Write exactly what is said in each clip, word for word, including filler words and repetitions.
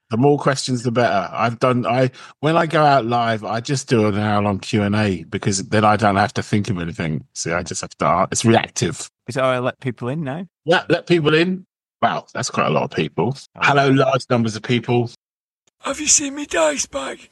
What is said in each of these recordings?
The more questions, the better. I've done. I when I go out live, I just do an hour long Q and A because then I don't have to think of anything. See, I just have to. It's reactive. Is that how I let people in now? Yeah, let people in. Wow, that's quite a lot of people. Oh. Hello, large numbers of people. Have you seen me dice bag?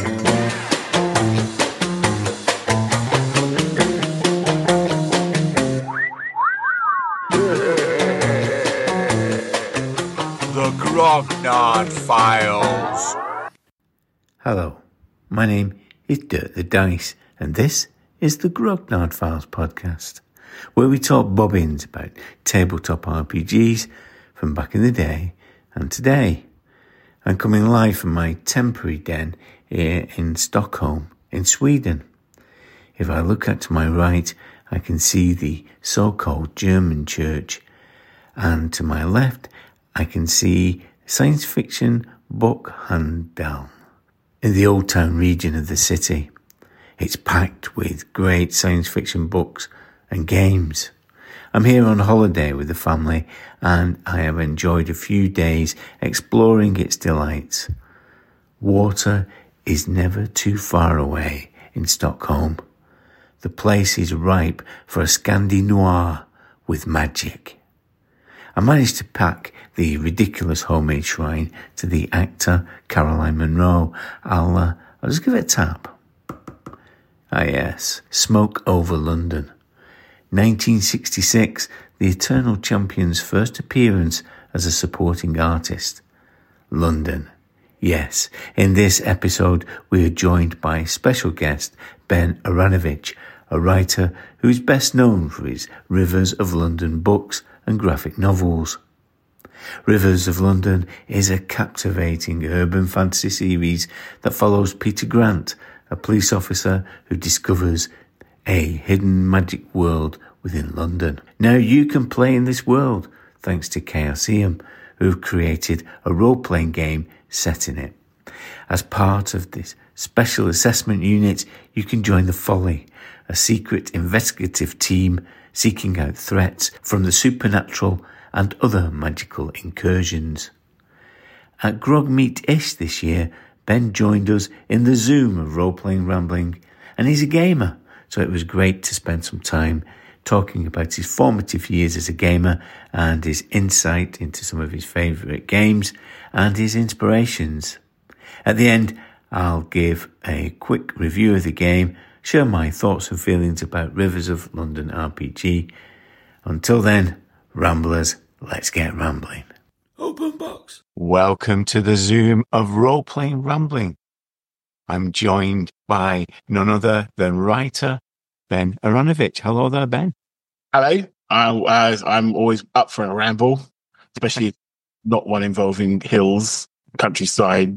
The Grognard Files. Hello, my name is Dirk the Dice, and this is the Grognard Files podcast, where we talk bobbins about tabletop R P Gs from back in the day and today. I'm coming live from my temporary den here in Stockholm, in Sweden. If I look out to my right, I can see the so-called German church, and to my left, I can see science fiction Bokhandel in the Old Town region of the city. It's packed with great science fiction books and games. I'm here on holiday with the family, and I have enjoyed a few days exploring its delights. Water is never too far away in Stockholm. The place is ripe for a Scandi Noir with magic. I managed to pack the ridiculous homemade shrine to the actor Caroline Munro. I'll, uh, I'll just give it a tap. Ah yes, Smoke Over London. nineteen sixty-six, the Eternal Champion's first appearance as a supporting artist. London. Yes, in this episode we are joined by special guest Ben Aaronovitch, a writer who is best known for his Rivers of London books and graphic novels. Rivers of London is a captivating urban fantasy series that follows Peter Grant, a police officer who discovers a hidden magic world within London. Now you can play in this world thanks to Chaosium, who have created a role-playing game set in it. As part of this special assessment unit, you can join the Folly, a secret investigative team seeking out threats from the supernatural and other magical incursions. At Grogmeet-ish this year, Ben joined us in the Zoom of Role-Playing Rambling, and he's a gamer, so it was great to spend some time talking about his formative years as a gamer and his insight into some of his favourite games and his inspirations. At the end, I'll give a quick review of the game, share my thoughts and feelings about Rivers of London R P G. Until then, Ramblers, let's get rambling. Open box. Welcome to the Zoom of Role-Playing Rambling. I'm joined by none other than writer Ben Aaronovitch. Hello there, Ben. Hello. I, uh, I'm always up for a ramble, especially not one involving hills, countryside.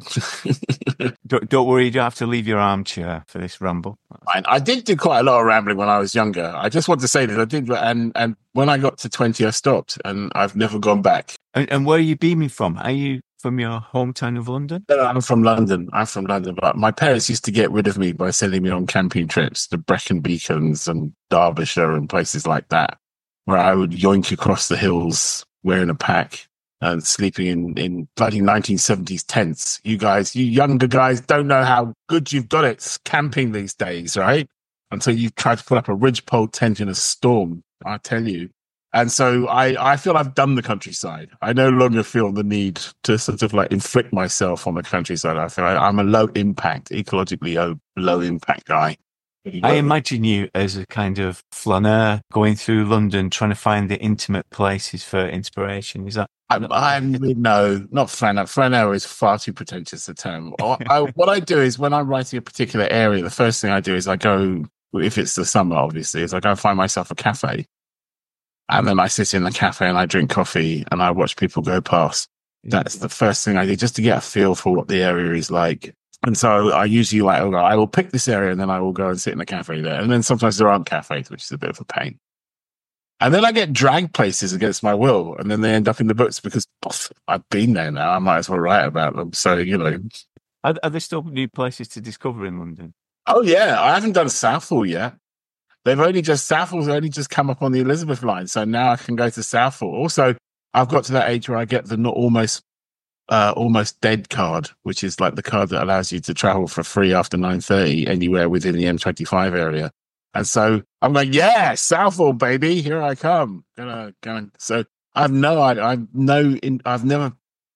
don't, don't worry, you don't have to leave your armchair for this ramble. Fine. I did do quite a lot of rambling when I was younger. I just want to say that I did, and and when I got to twenty, I stopped, and I've never gone back. And, and where are you beaming from? Are you from your hometown of London? No, I'm from London. I'm from London, but my parents used to get rid of me by sending me on camping trips to Brecon Beacons and Derbyshire and places like that, where I would yoink across the hills wearing a pack and sleeping in, in bloody nineteen seventies tents. You guys, you younger guys don't know how good you've got it camping these days, right? Until you try to put up a ridgepole tent in a storm, I tell you. And so I, I feel I've done the countryside. I no longer feel the need to sort of like inflict myself on the countryside. I feel like I'm a low impact, ecologically low, low impact guy. I imagine you as a kind of flaneur going through London, trying to find the intimate places for inspiration. Is that? I'm, I'm no, not flaneur. Flaneur is far too pretentious a term. I, I, what I do is when I'm writing a particular area, the first thing I do is I go, if it's the summer, obviously, is I go find myself a cafe. And then I sit in the cafe and I drink coffee and I watch people go past. That's the first thing I do, just to get a feel for what the area is like. And so I usually like, I will pick this area and then I will go and sit in the cafe there. And then sometimes there aren't cafes, which is a bit of a pain. And then I get dragged places against my will. And then they end up in the books because oh, I've been there now. I might as well write about them. So, you know. Are, are there still new places to discover in London? Oh, yeah. I haven't done Southall yet. They've only just, Southall's only just come up on the Elizabeth line. So now I can go to Southall. Also, I've got to that age where I get the not almost uh, Almost Dead card, which is like the card that allows you to travel for free after nine thirty anywhere within the M twenty-five area. And so I'm like, yeah, Southall, baby, here I come. Gonna, gonna. So I've no, I, I've no, in, I've never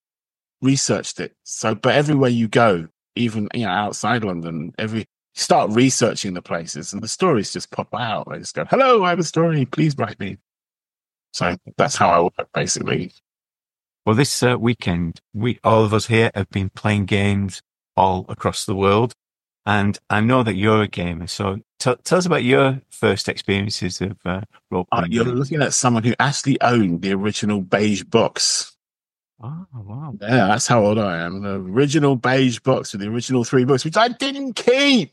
researched it. So, but everywhere you go, even you know outside London, every you start researching the places, and the stories just pop out. They just go, "Hello, I have a story. Please write me." So that's how I work, basically. Well, this uh, weekend, we all of us here have been playing games all across the world. And I know that you're a gamer, so t- tell us about your first experiences of uh, role Uh, playing. you're looking at someone who actually owned the original beige box. Oh, wow. Yeah, that's how old I am. The original beige box with the original three books, which I didn't keep.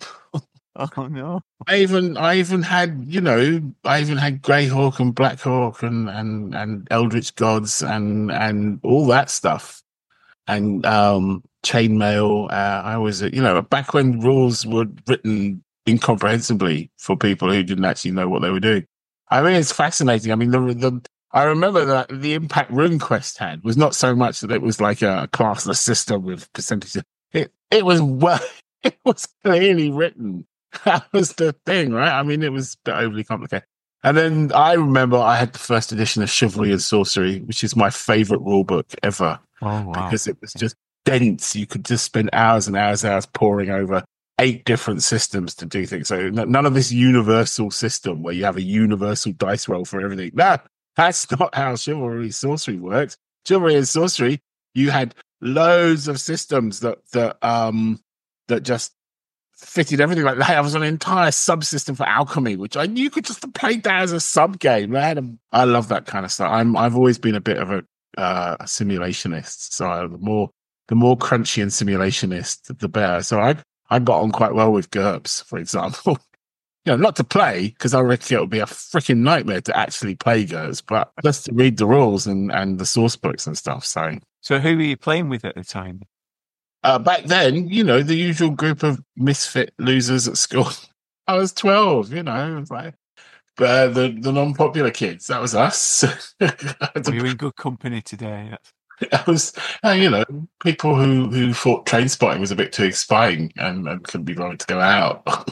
Oh, no. I even, I even had, you know, I even had Greyhawk and Blackhawk and, and, and Eldritch Gods and, and all that stuff. And, um, Chainmail. Uh, I was, you know, back when rules were written incomprehensibly for people who didn't actually know what they were doing. I mean, it's fascinating. I mean, the, the I remember that the impact RuneQuest had was not so much that it was like a classless system with percentages. It it was well, it was clearly written. That was the thing, right? I mean, it was a bit overly complicated. And then I remember I had the first edition of Chivalry and Sorcery, which is my favorite rule book ever. Oh, wow. Because it was just dense. You could just spend hours and hours and hours poring over eight different systems to do things. So none of this universal system where you have a universal dice roll for everything. No, that's not how Chivalry and Sorcery works. Chivalry and Sorcery, you had loads of systems that that um that just fitted everything. Like I was on an entire subsystem for alchemy, which I knew could just play that as a sub game. I had a, I love that kind of stuff. I'm I've always been a bit of a uh, a simulationist, so I, the more the more crunchy and simulationist, the better. So I I got on quite well with GURPS, for example. You know, not to play, because I reckon it would be a freaking nightmare to actually play GURPS, but just to read the rules and, and the source books and stuff. So, so who were you playing with at the time? Uh, back then, you know, the usual group of misfit losers at school. I was twelve, you know, it was like uh, the, the non-popular kids. That was us. Well, you're in good company today. I was, uh, you know, people who, who thought train spotting was a bit too exciting and, and couldn't be bothered to go out.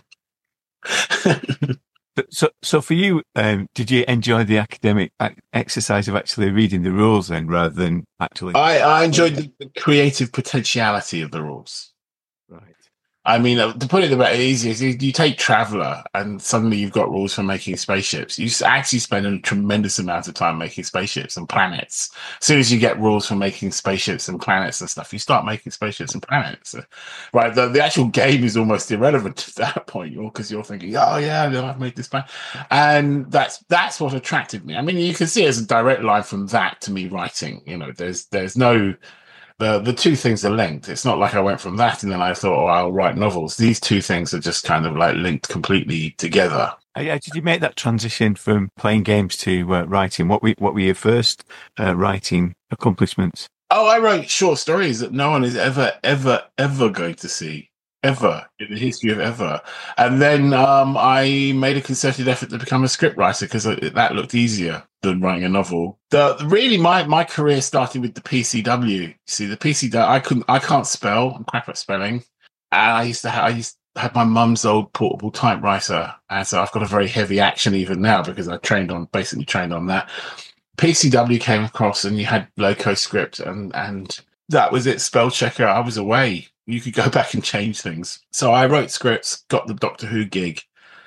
So, so for you, um, did you enjoy the academic exercise of actually reading the rules then, rather than actually? I, I enjoyed the creative potentiality of the rules. Right. I mean, uh, to put it a bit easier, you, you take Traveller and suddenly you've got rules for making spaceships. You actually spend a tremendous amount of time making spaceships and planets. As soon as you get rules for making spaceships and planets and stuff, you start making spaceships and planets. Right? The, the actual game is almost irrelevant at that point, because you're thinking, oh yeah, I've made this plan. And that's that's what attracted me. I mean, you can see it's a direct line from that to me writing. You know, there's there's no... The the two things are linked. It's not like I went from that and then I thought, oh, I'll write novels. These two things are just kind of like linked completely together. Yeah, did you make that transition from playing games to uh, writing? What were, what were your first uh, writing accomplishments? Oh, I wrote short stories that no one is ever, ever, ever going to see. Ever in the history of ever. And then um, I made a concerted effort to become a scriptwriter because that looked easier than writing a novel. The, really, my, my career started with the P C W. See, the P C W, I couldn't, I can't spell. I'm crap at spelling. And I used to have, I used to have my mum's old portable typewriter, and so I've got a very heavy action even now because I trained on, basically trained on that. P C W came across, and you had LocoScript, and and that was it. Spell checker. I was away. You could go back and change things. So I wrote scripts, got the Doctor Who gig,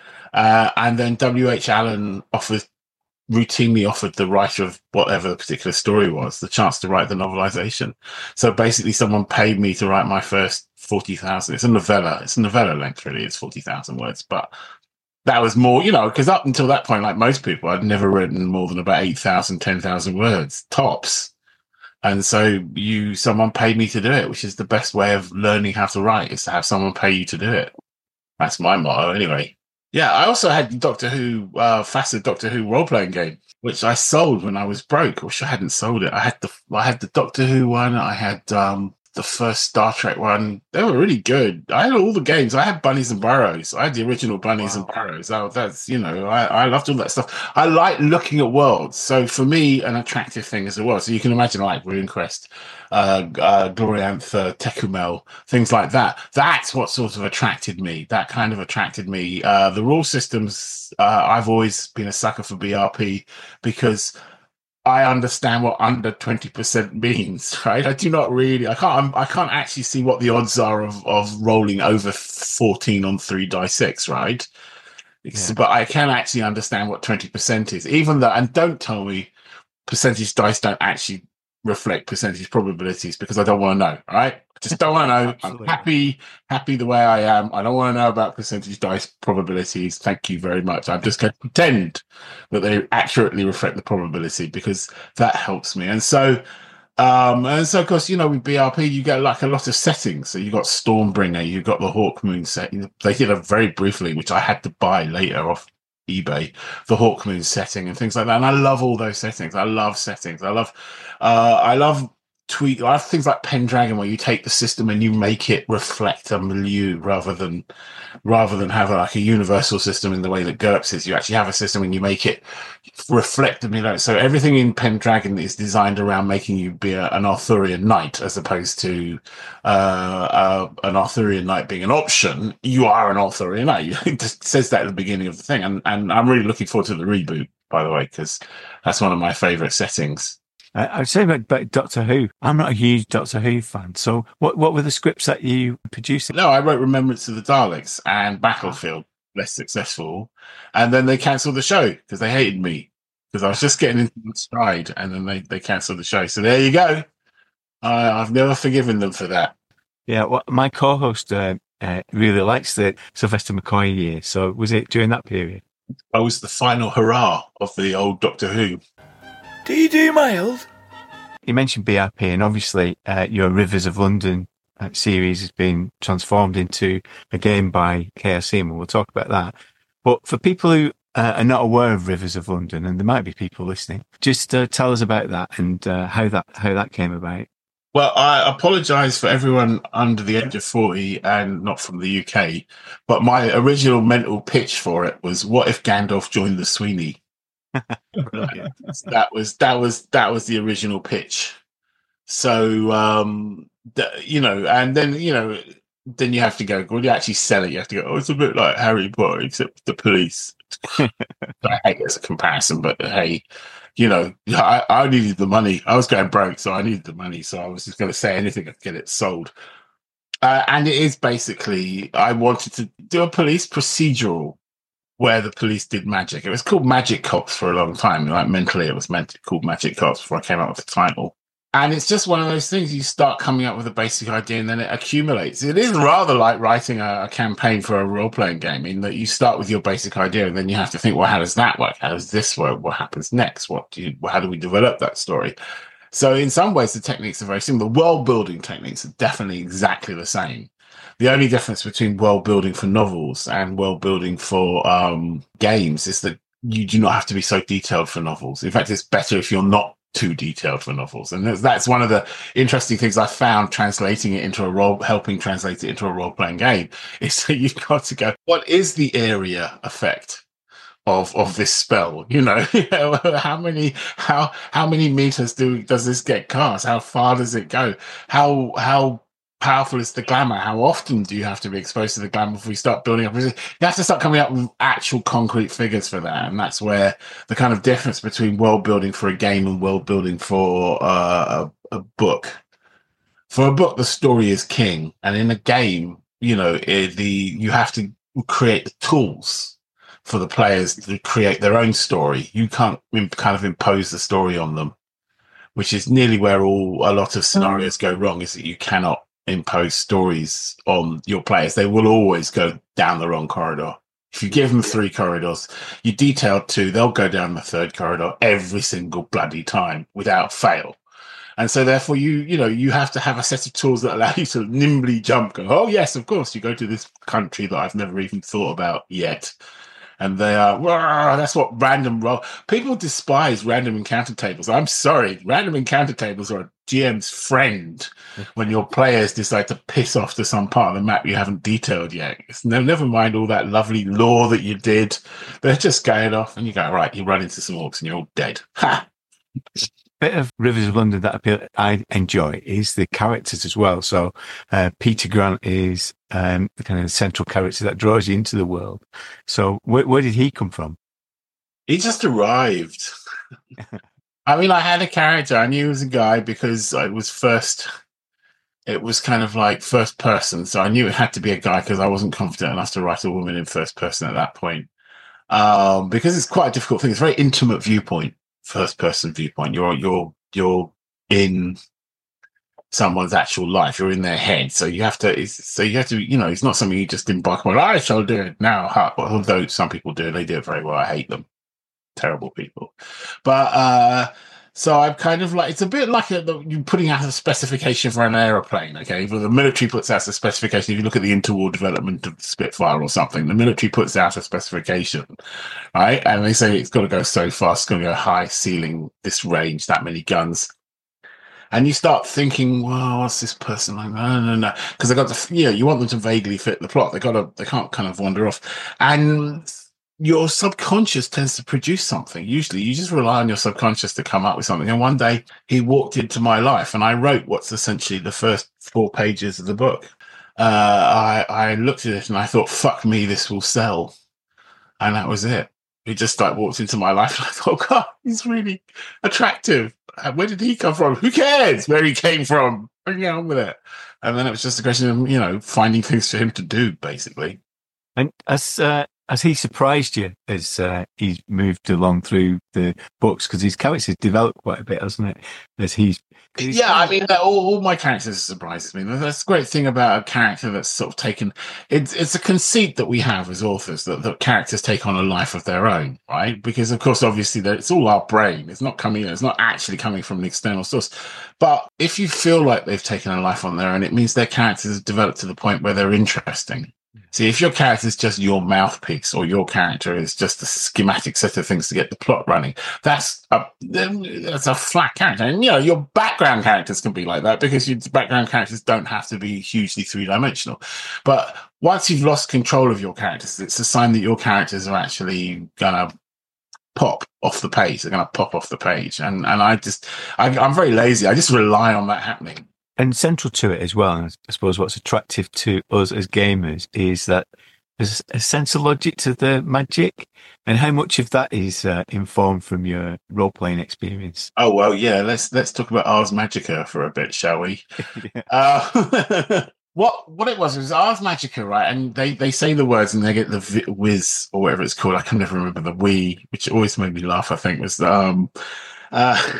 uh, and then W H Allen offered, routinely offered the writer of whatever the particular story was the chance to write the novelization. So basically, someone paid me to write my first forty thousand. It's a novella. It's a novella length, really. It's forty thousand words, but that was more, you know, because up until that point, like most people, I'd never written more than about eight thousand, ten thousand words tops. And so you, someone paid me to do it, which is the best way of learning how to write, is to have someone pay you to do it. That's my motto anyway. Yeah, I also had the Doctor Who, uh, Facet Doctor Who role-playing game, which I sold when I was broke. I wish I hadn't sold it. I had the, I had the Doctor Who one. I had, um, the first Star Trek one. They were really good. I had all the games. I had Bunnies and Burrows. I had the original Bunnies Wow. and Burrows. Oh, that's, you know, I, I loved all that stuff. I like looking at worlds. So for me, an attractive thing as well. So you can imagine like RuneQuest, uh, uh, Gloriantha, Tecumel, things like that. That's what sort of attracted me. That kind of attracted me. Uh, the rule systems, uh, I've always been a sucker for B R P because I understand what under twenty percent means, right? I do not really, I can't, I'm, I can't actually see what the odds are of, of rolling over fourteen on three die six, right? Yeah. But I can actually understand what twenty percent is, even though, and don't tell me percentage dice don't actually reflect percentage probabilities because I don't want to know, right? I just don't want to know. I'm Absolutely. happy, happy the way I am. I don't want to know about percentage dice probabilities. Thank you very much. I'm just going to pretend that they accurately reflect the probability because that helps me. And so, um, and so of course, you know, with B R P, you get like a lot of settings. So you got Stormbringer, you got the Hawkmoon setting. They did a very briefly, which I had to buy later off eBay, the Hawkmoon setting and things like that. And I love all those settings. I love settings. I love, uh, I love tweak. I have things like Pendragon where you take the system and you make it reflect a milieu rather than, rather than have like a universal system in the way that GURPS is. You actually have a system and you make it reflect the milieu. So everything in Pendragon is designed around making you be a, an Arthurian knight as opposed to uh, uh, an Arthurian knight being an option. You are an Arthurian knight. It just says that at the beginning of the thing. And, and I'm really looking forward to the reboot, by the way, because that's one of my favorite settings. I would say about, about Doctor Who. I'm not a huge Doctor Who fan. So what what were the scripts that you produced? No, I wrote Remembrance of the Daleks and Battlefield, less successful. And then they cancelled the show because they hated me because I was just getting into the stride and then they, they cancelled the show. So there you go. Uh, I've never forgiven them for that. Yeah, well, my co-host uh, uh, really likes the Sylvester McCoy year. So was it during that period? I was the final hurrah of the old Doctor Who. Do you do mild? You mentioned B R P, and obviously uh, your Rivers of London uh, series has been transformed into a game by K R C, and we'll talk about that. But for people who uh, are not aware of Rivers of London, and there might be people listening, just uh, tell us about that and uh, how that how that came about. Well, I apologise for everyone under the age of forty and not from the U K, but my original mental pitch for it was, what if Gandalf joined the Sweeney? Brilliant. that was that was that was the original pitch. So um th- you know, and then you know, then you have to go, when you actually sell it, you have to go, oh, it's a bit like Harry Potter except the police. I hate it as a comparison, but hey, you know, I, I needed the money. I was going broke, so I needed the money, so I was just going to say anything to get it sold. Uh, and it is basically, I wanted to do a police procedural where the police did magic. It was called Magic Cops for a long time. Like mentally, it was meant to called Magic Cops before I came up with the title. And it's just one of those things, you start coming up with a basic idea and then it accumulates. It is rather like writing a, a campaign for a role-playing game, in that you start with your basic idea and then you have to think, well, how does that work? How does this work? What happens next? What do you, how do we develop that story? So in some ways, the techniques are very similar. The world-building techniques are definitely exactly the same. The only difference between world building for novels and world building for um, games is that you do not have to be so detailed for novels. In fact, it's better if you're not too detailed for novels. And that's one of the interesting things I found translating it into a role, helping translate it into a role playing game, is that you've got to go, what is the area effect of of this spell? You know, how many how how many meters do does this get cast? How far does it go? How how powerful is the glamour? How often do you have to be exposed to the glamour before you start building up? You have to start coming up with actual concrete figures for that. And that's where the kind of difference between world building for a game and world building for uh, a, a book. For a book, the story is king. And in a game, you know, it, the you have to create the tools for the players to create their own story. You can't kind of impose the story on them, which is nearly where all a lot of scenarios go wrong, is that you cannot impose stories on your players. They will always go down the wrong corridor. If you give them three corridors, you detail two, they'll go down the third corridor every single bloody time without fail. And so therefore you, you know, you have to have a set of tools that allow you to nimbly jump, go, oh yes, of course, you go to this country that I've never even thought about yet. And they are, "Wah," that's what random roll. People despise random encounter tables. I'm sorry. Random encounter tables are a G M's friend when your players decide to piss off to some part of the map you haven't detailed yet. It's no, never mind all that lovely lore that you did. They're just going off and you go, right, you run into some orcs and you're all dead. Ha! Bit of Rivers of London that appeal, I enjoy is the characters as well. So uh, Peter Grant is um, the kind of central character that draws you into the world. So where, where did he come from? He just arrived. I mean, I had a character. I knew he was a guy because it was first. It was kind of like first person, so I knew it had to be a guy because I wasn't confident enough to write a woman in first person at that point. Um, because it's quite a difficult thing. It's a very intimate viewpoint. First person viewpoint. You're you're you're in someone's actual life. You're in their head, so you have to. It's, so you have to. You know, it's not something you just embark on. I shall do it now. Although some people do, they do it very well. I hate them. Terrible people. But uh, so I'm kind of like, it's a bit like a, the, you putting out a specification for an aeroplane. Okay, well, the military puts out a specification. If you look at the interwar development of Spitfire or something, the military puts out a specification, right? And they say it's got to go so fast, it's going to go high ceiling, this range, that many guns. And you start thinking, well, what's this person like? No, no, no, because they got to, you know, you want them to vaguely fit the plot. They got to, they can't kind of wander off, and your subconscious tends to produce something. Usually you just rely on your subconscious to come up with something. And one day he walked into my life and I wrote what's essentially the first four pages of the book. Uh, I, I looked at it and I thought, fuck me, this will sell. And that was it. He just like walked into my life and I thought, God, he's really attractive. Where did he come from? Who cares where he came from? Bring it on with it. And then it was just a question of, you know, finding things for him to do, basically. And as, uh, Has he surprised you as uh, he's moved along through the books? Because his characters developed quite a bit, hasn't it? As he's, he's yeah, I mean, all, all my characters surprises me. That's the great thing about a character that's sort of taken. It's it's a conceit that we have as authors that, that characters take on a life of their own, right? Because of course, obviously, it's all our brain. It's not coming. It's not actually coming from an external source. But if you feel like they've taken a life on their own, it means their characters have developed to the point where they're interesting. See, if your character is just your mouthpiece or your character is just a schematic set of things to get the plot running, that's a, that's a flat character. And, you know, your background characters can be like that because your background characters don't have to be hugely three-dimensional. But once you've lost control of your characters, it's a sign that your characters are actually going to pop off the page. They're going to pop off the page. And, and I just, I, I'm very lazy. I just rely on that happening. And central to it as well, and I suppose what's attractive to us as gamers is that there's a sense of logic to the magic, and how much of that is uh, informed from your role-playing experience. Oh well, yeah. Let's let's talk about Ars Magica for a bit, shall we? yeah. uh, what what it was was Ars Magica, right? And they, they say the words and they get the vi- whiz or whatever it's called. I can never remember the we, which always made me laugh. I think was the, um. Uh,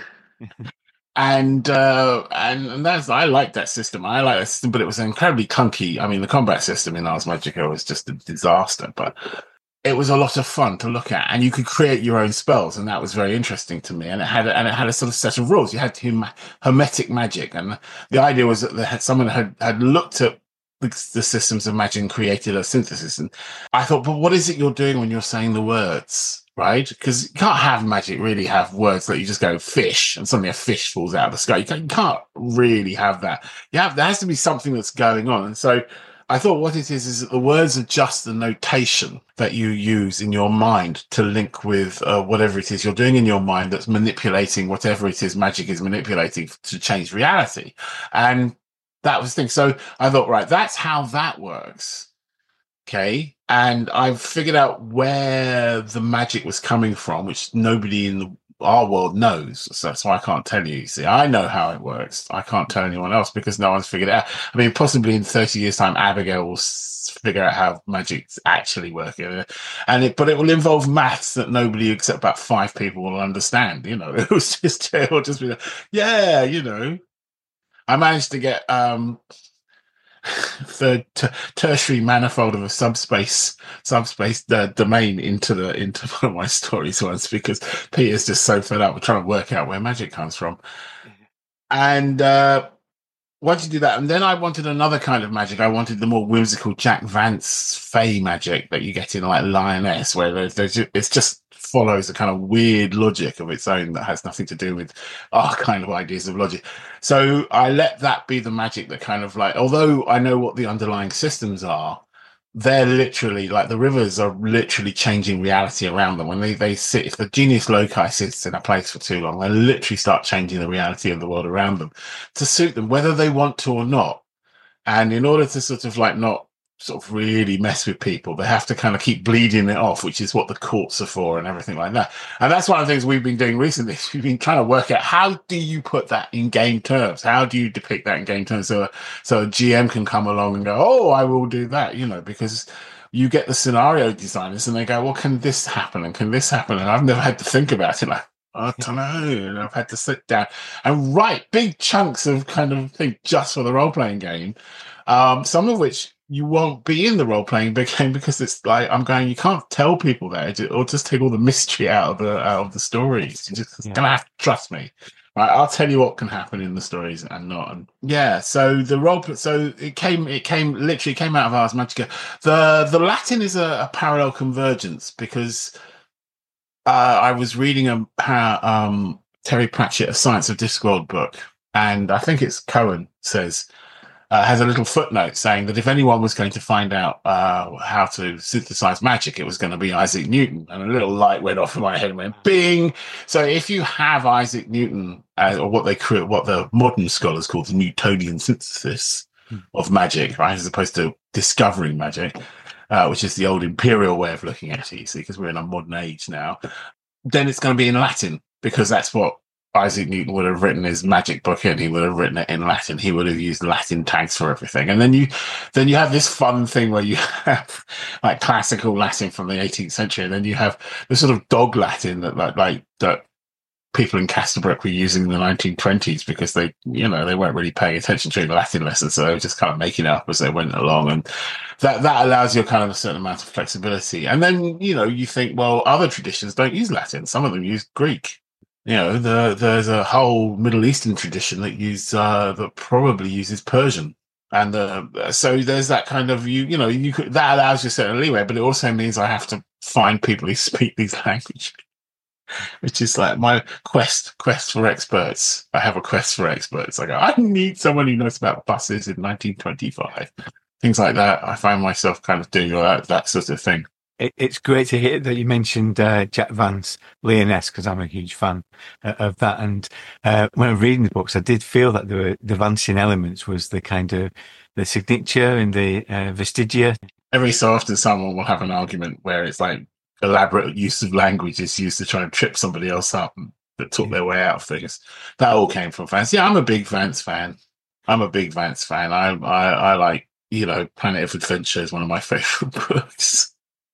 And, uh, and, and that's, I like that system. I like that system, but it was incredibly clunky. I mean, the combat system in Ars Magica was just a disaster, but it was a lot of fun to look at, and you could create your own spells. And that was very interesting to me. And it had, and it had a sort of set of rules. You had hum- hermetic magic. And the idea was that they had, someone had, had looked at the, the systems of magic and created a synthesis. And I thought, but what is it you're doing when you're saying the words? Right? Because you can't have magic really have words that you just go fish and suddenly a fish falls out of the sky. You can't, you can't really have that. You have, there has to be something that's going on. And so I thought what it is, is that the words are just the notation that you use in your mind to link with uh, whatever it is you're doing in your mind that's manipulating whatever it is magic is manipulating to change reality. And that was the thing. So I thought, right, that's how that works. Okay. And I've figured out where the magic was coming from, which nobody in the, our world knows. So that's why I can't tell you. See, I know how it works. I can't tell anyone else because no one's figured it out. I mean, possibly in thirty years' time, Abigail will s- figure out how magic's actually working. And it, but it will involve maths that nobody except about five people will understand. You know, it was just, it will just be like, yeah, you know, I managed to get, um, the t- tertiary manifold of a subspace subspace uh, domain into the into one of my stories once because Peter's just so fed up with trying to work out where magic comes from. And uh once you do that, and then I wanted another kind of magic. I wanted the more whimsical Jack Vance Fey magic that you get in like Lioness, where there's, there's it's just follows a kind of weird logic of its own that has nothing to do with our kind of ideas of logic. So I let that be the magic that kind of like, although I know what the underlying systems are, they're literally like the rivers are literally changing reality around them. When they, they sit, if the genius loci sits in a place for too long, they literally start changing the reality of the world around them to suit them, whether they want to or not. And in order to sort of like not sort of really mess with people, they have to kind of keep bleeding it off, which is what the courts are for and everything like that. And that's one of the things we've been doing recently. We've been trying to work out, how do you put that in game terms? How do you depict that in game terms? So, so a G M can come along and go, oh, I will do that, you know, because you get the scenario designers and they go, well, can this happen? And can this happen? And I've never had to think about it. Like, I don't know. And I've had to sit down and write big chunks of kind of thing just for the role-playing game. Um, some of which you won't be in the role-playing game because it's like, I'm going, you can't tell people that, or just take all the mystery out of the out of the stories. You're just yeah. gonna have to trust me. Right, I'll tell you what can happen in the stories and not. And yeah, so the role, so it came, it came literally came out of Ars Magica. The the Latin is a, a parallel convergence because uh, I was reading a um, Terry Pratchett, A Science of Discworld book, and I think it's Cohen says. Uh, has a little footnote saying that if anyone was going to find out uh, how to synthesize magic, it was going to be Isaac Newton. And a little light went off in my head and went bing. So if you have Isaac Newton, uh, or what they create, what the modern scholars call the Newtonian synthesis hmm. of magic, right, as opposed to discovering magic, uh, which is the old imperial way of looking at it, you see, because we're in a modern age now, then it's going to be in Latin, because that's what Isaac Newton would have written his magic book in. He would have written it in Latin. He would have used Latin tags for everything. And then you, then you have this fun thing where you have like classical Latin from the eighteenth century, and then you have the sort of dog Latin that like, like that people in Casterbrook were using in the nineteen twenties because they, you know, they weren't really paying attention during the Latin lessons, so they were just kind of making it up as they went along, and that that allows you kind of a certain amount of flexibility. And then, you know, you think, well, other traditions don't use Latin. Some of them use Greek. You know, the, there's a whole Middle Eastern tradition that use uh, that probably uses Persian, and uh, so there's that kind of you you know you could, that allows you a certain leeway, but it also means I have to find people who speak these languages, which is like my quest quest for experts. I have a quest for experts. I go, I need someone who knows about buses in nineteen twenty-five, things like that. I find myself kind of doing that that sort of thing. It, it's great to hear that you mentioned uh, Jack Vance, Lioness, because I'm a huge fan uh, of that. And uh, when I was reading the books, I did feel that the the Vancian elements was the kind of the signature and the uh, vestigia. Every so often, someone will have an argument where it's like elaborate use of language is used to try and trip somebody else up that took yeah. their way out of things. That all came from Vance. Yeah, I'm a big Vance fan. I'm a big Vance fan. I I, I like, you know, Planet of Adventure is one of my favorite books.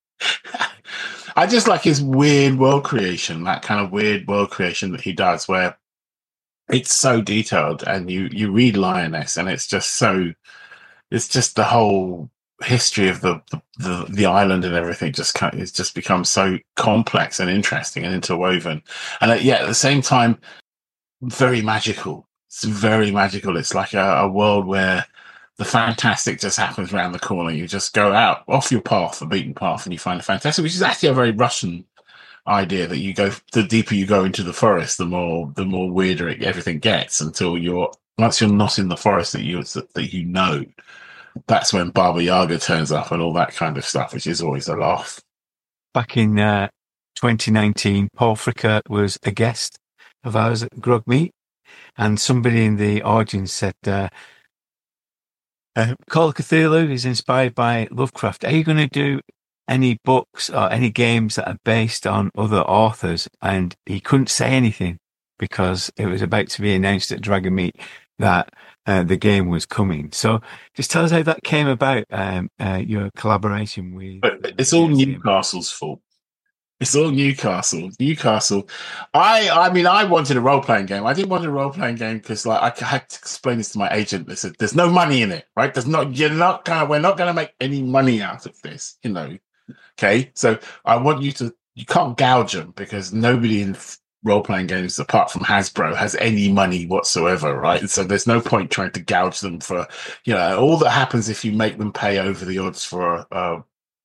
I just like his weird world creation, that kind of weird world creation that he does, where it's so detailed, and you, you read Lioness, and it's just so, it's just the whole history of the the, the, the island and everything just kind of, it's just become so complex and interesting and interwoven, and uh, yet at the same time, very magical. It's very magical. It's like a, a world where the fantastic just happens around the corner. You just go out off your path, the beaten path, and you find the fantastic, which is actually a very Russian idea, that you go, the deeper you go into the forest, the more, the more weirder it, everything gets, until you're, once you're not in the forest that you, that you know, that's when Baba Yaga turns up and all that kind of stuff, which is always a laugh. Back in uh, twenty nineteen, Paul Fricker was a guest of ours at Grog Meet, and somebody in the audience said, uh, Uh, Call of Cthulhu is inspired by Lovecraft. Are you going to do any books or any games that are based on other authors? And he couldn't say anything because it was about to be announced at Dragon Meet that uh, the game was coming. So just tell us how that came about, um, uh, your collaboration with... But it's all Newcastle's fault. It's all Newcastle. Newcastle. I I mean, I wanted a role-playing game. I didn't want a role-playing game because, like, I had to explain this to my agent. They said, there's no money in it, right? There's not, you're not kind of, we're not going to make any money out of this, you know? Okay. So I want you to, you can't gouge them because nobody in role-playing games, apart from Hasbro, has any money whatsoever, right? So there's no point trying to gouge them for, you know, all that happens if you make them pay over the odds for uh,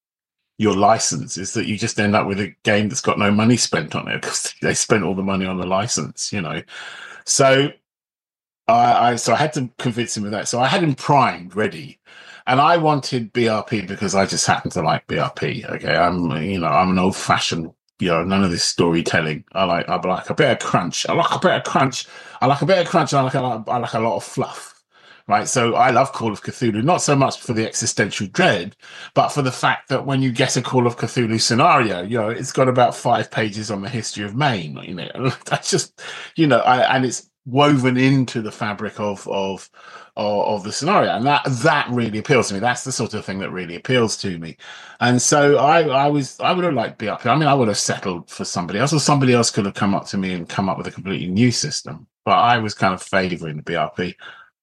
your license is that you just end up with a game that's got no money spent on it because they spent all the money on the license, you know. So I, I so I had to convince him of that. So I had him primed, ready. And I wanted B R P because I just happen to like B R P. Okay, I'm you know I'm an old fashioned, you know, none of this storytelling. I like I like a bit of crunch. I like a bit of crunch. I like a bit of crunch. And I like a lot, I like a lot of fluff. Right. So I love Call of Cthulhu, not so much for the existential dread, but for the fact that when you get a Call of Cthulhu scenario, you know, it's got about five pages on the history of Maine. You know, that's just, you know, I, and it's woven into the fabric of of of the scenario, and that that really appeals to me. That's the sort of thing that really appeals to me. And so I I was I would have liked B R P. I mean, I would have settled for somebody else, or somebody else could have come up to me and come up with a completely new system. But I was kind of favouring the B R P.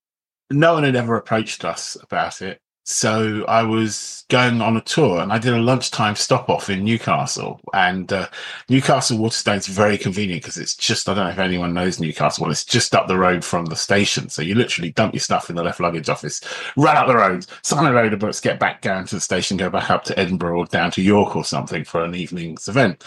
No one had ever approached us about it. So I was going on a tour and I did a lunchtime stop off in Newcastle, and uh, Newcastle Waterstone's very convenient because it's just, I don't know if anyone knows Newcastle. Well, it's just up the road from the station. So you literally dump your stuff in the left luggage office, run up the road, sign a load of books, get back down to the station, go back up to Edinburgh or down to York or something for an evening's event.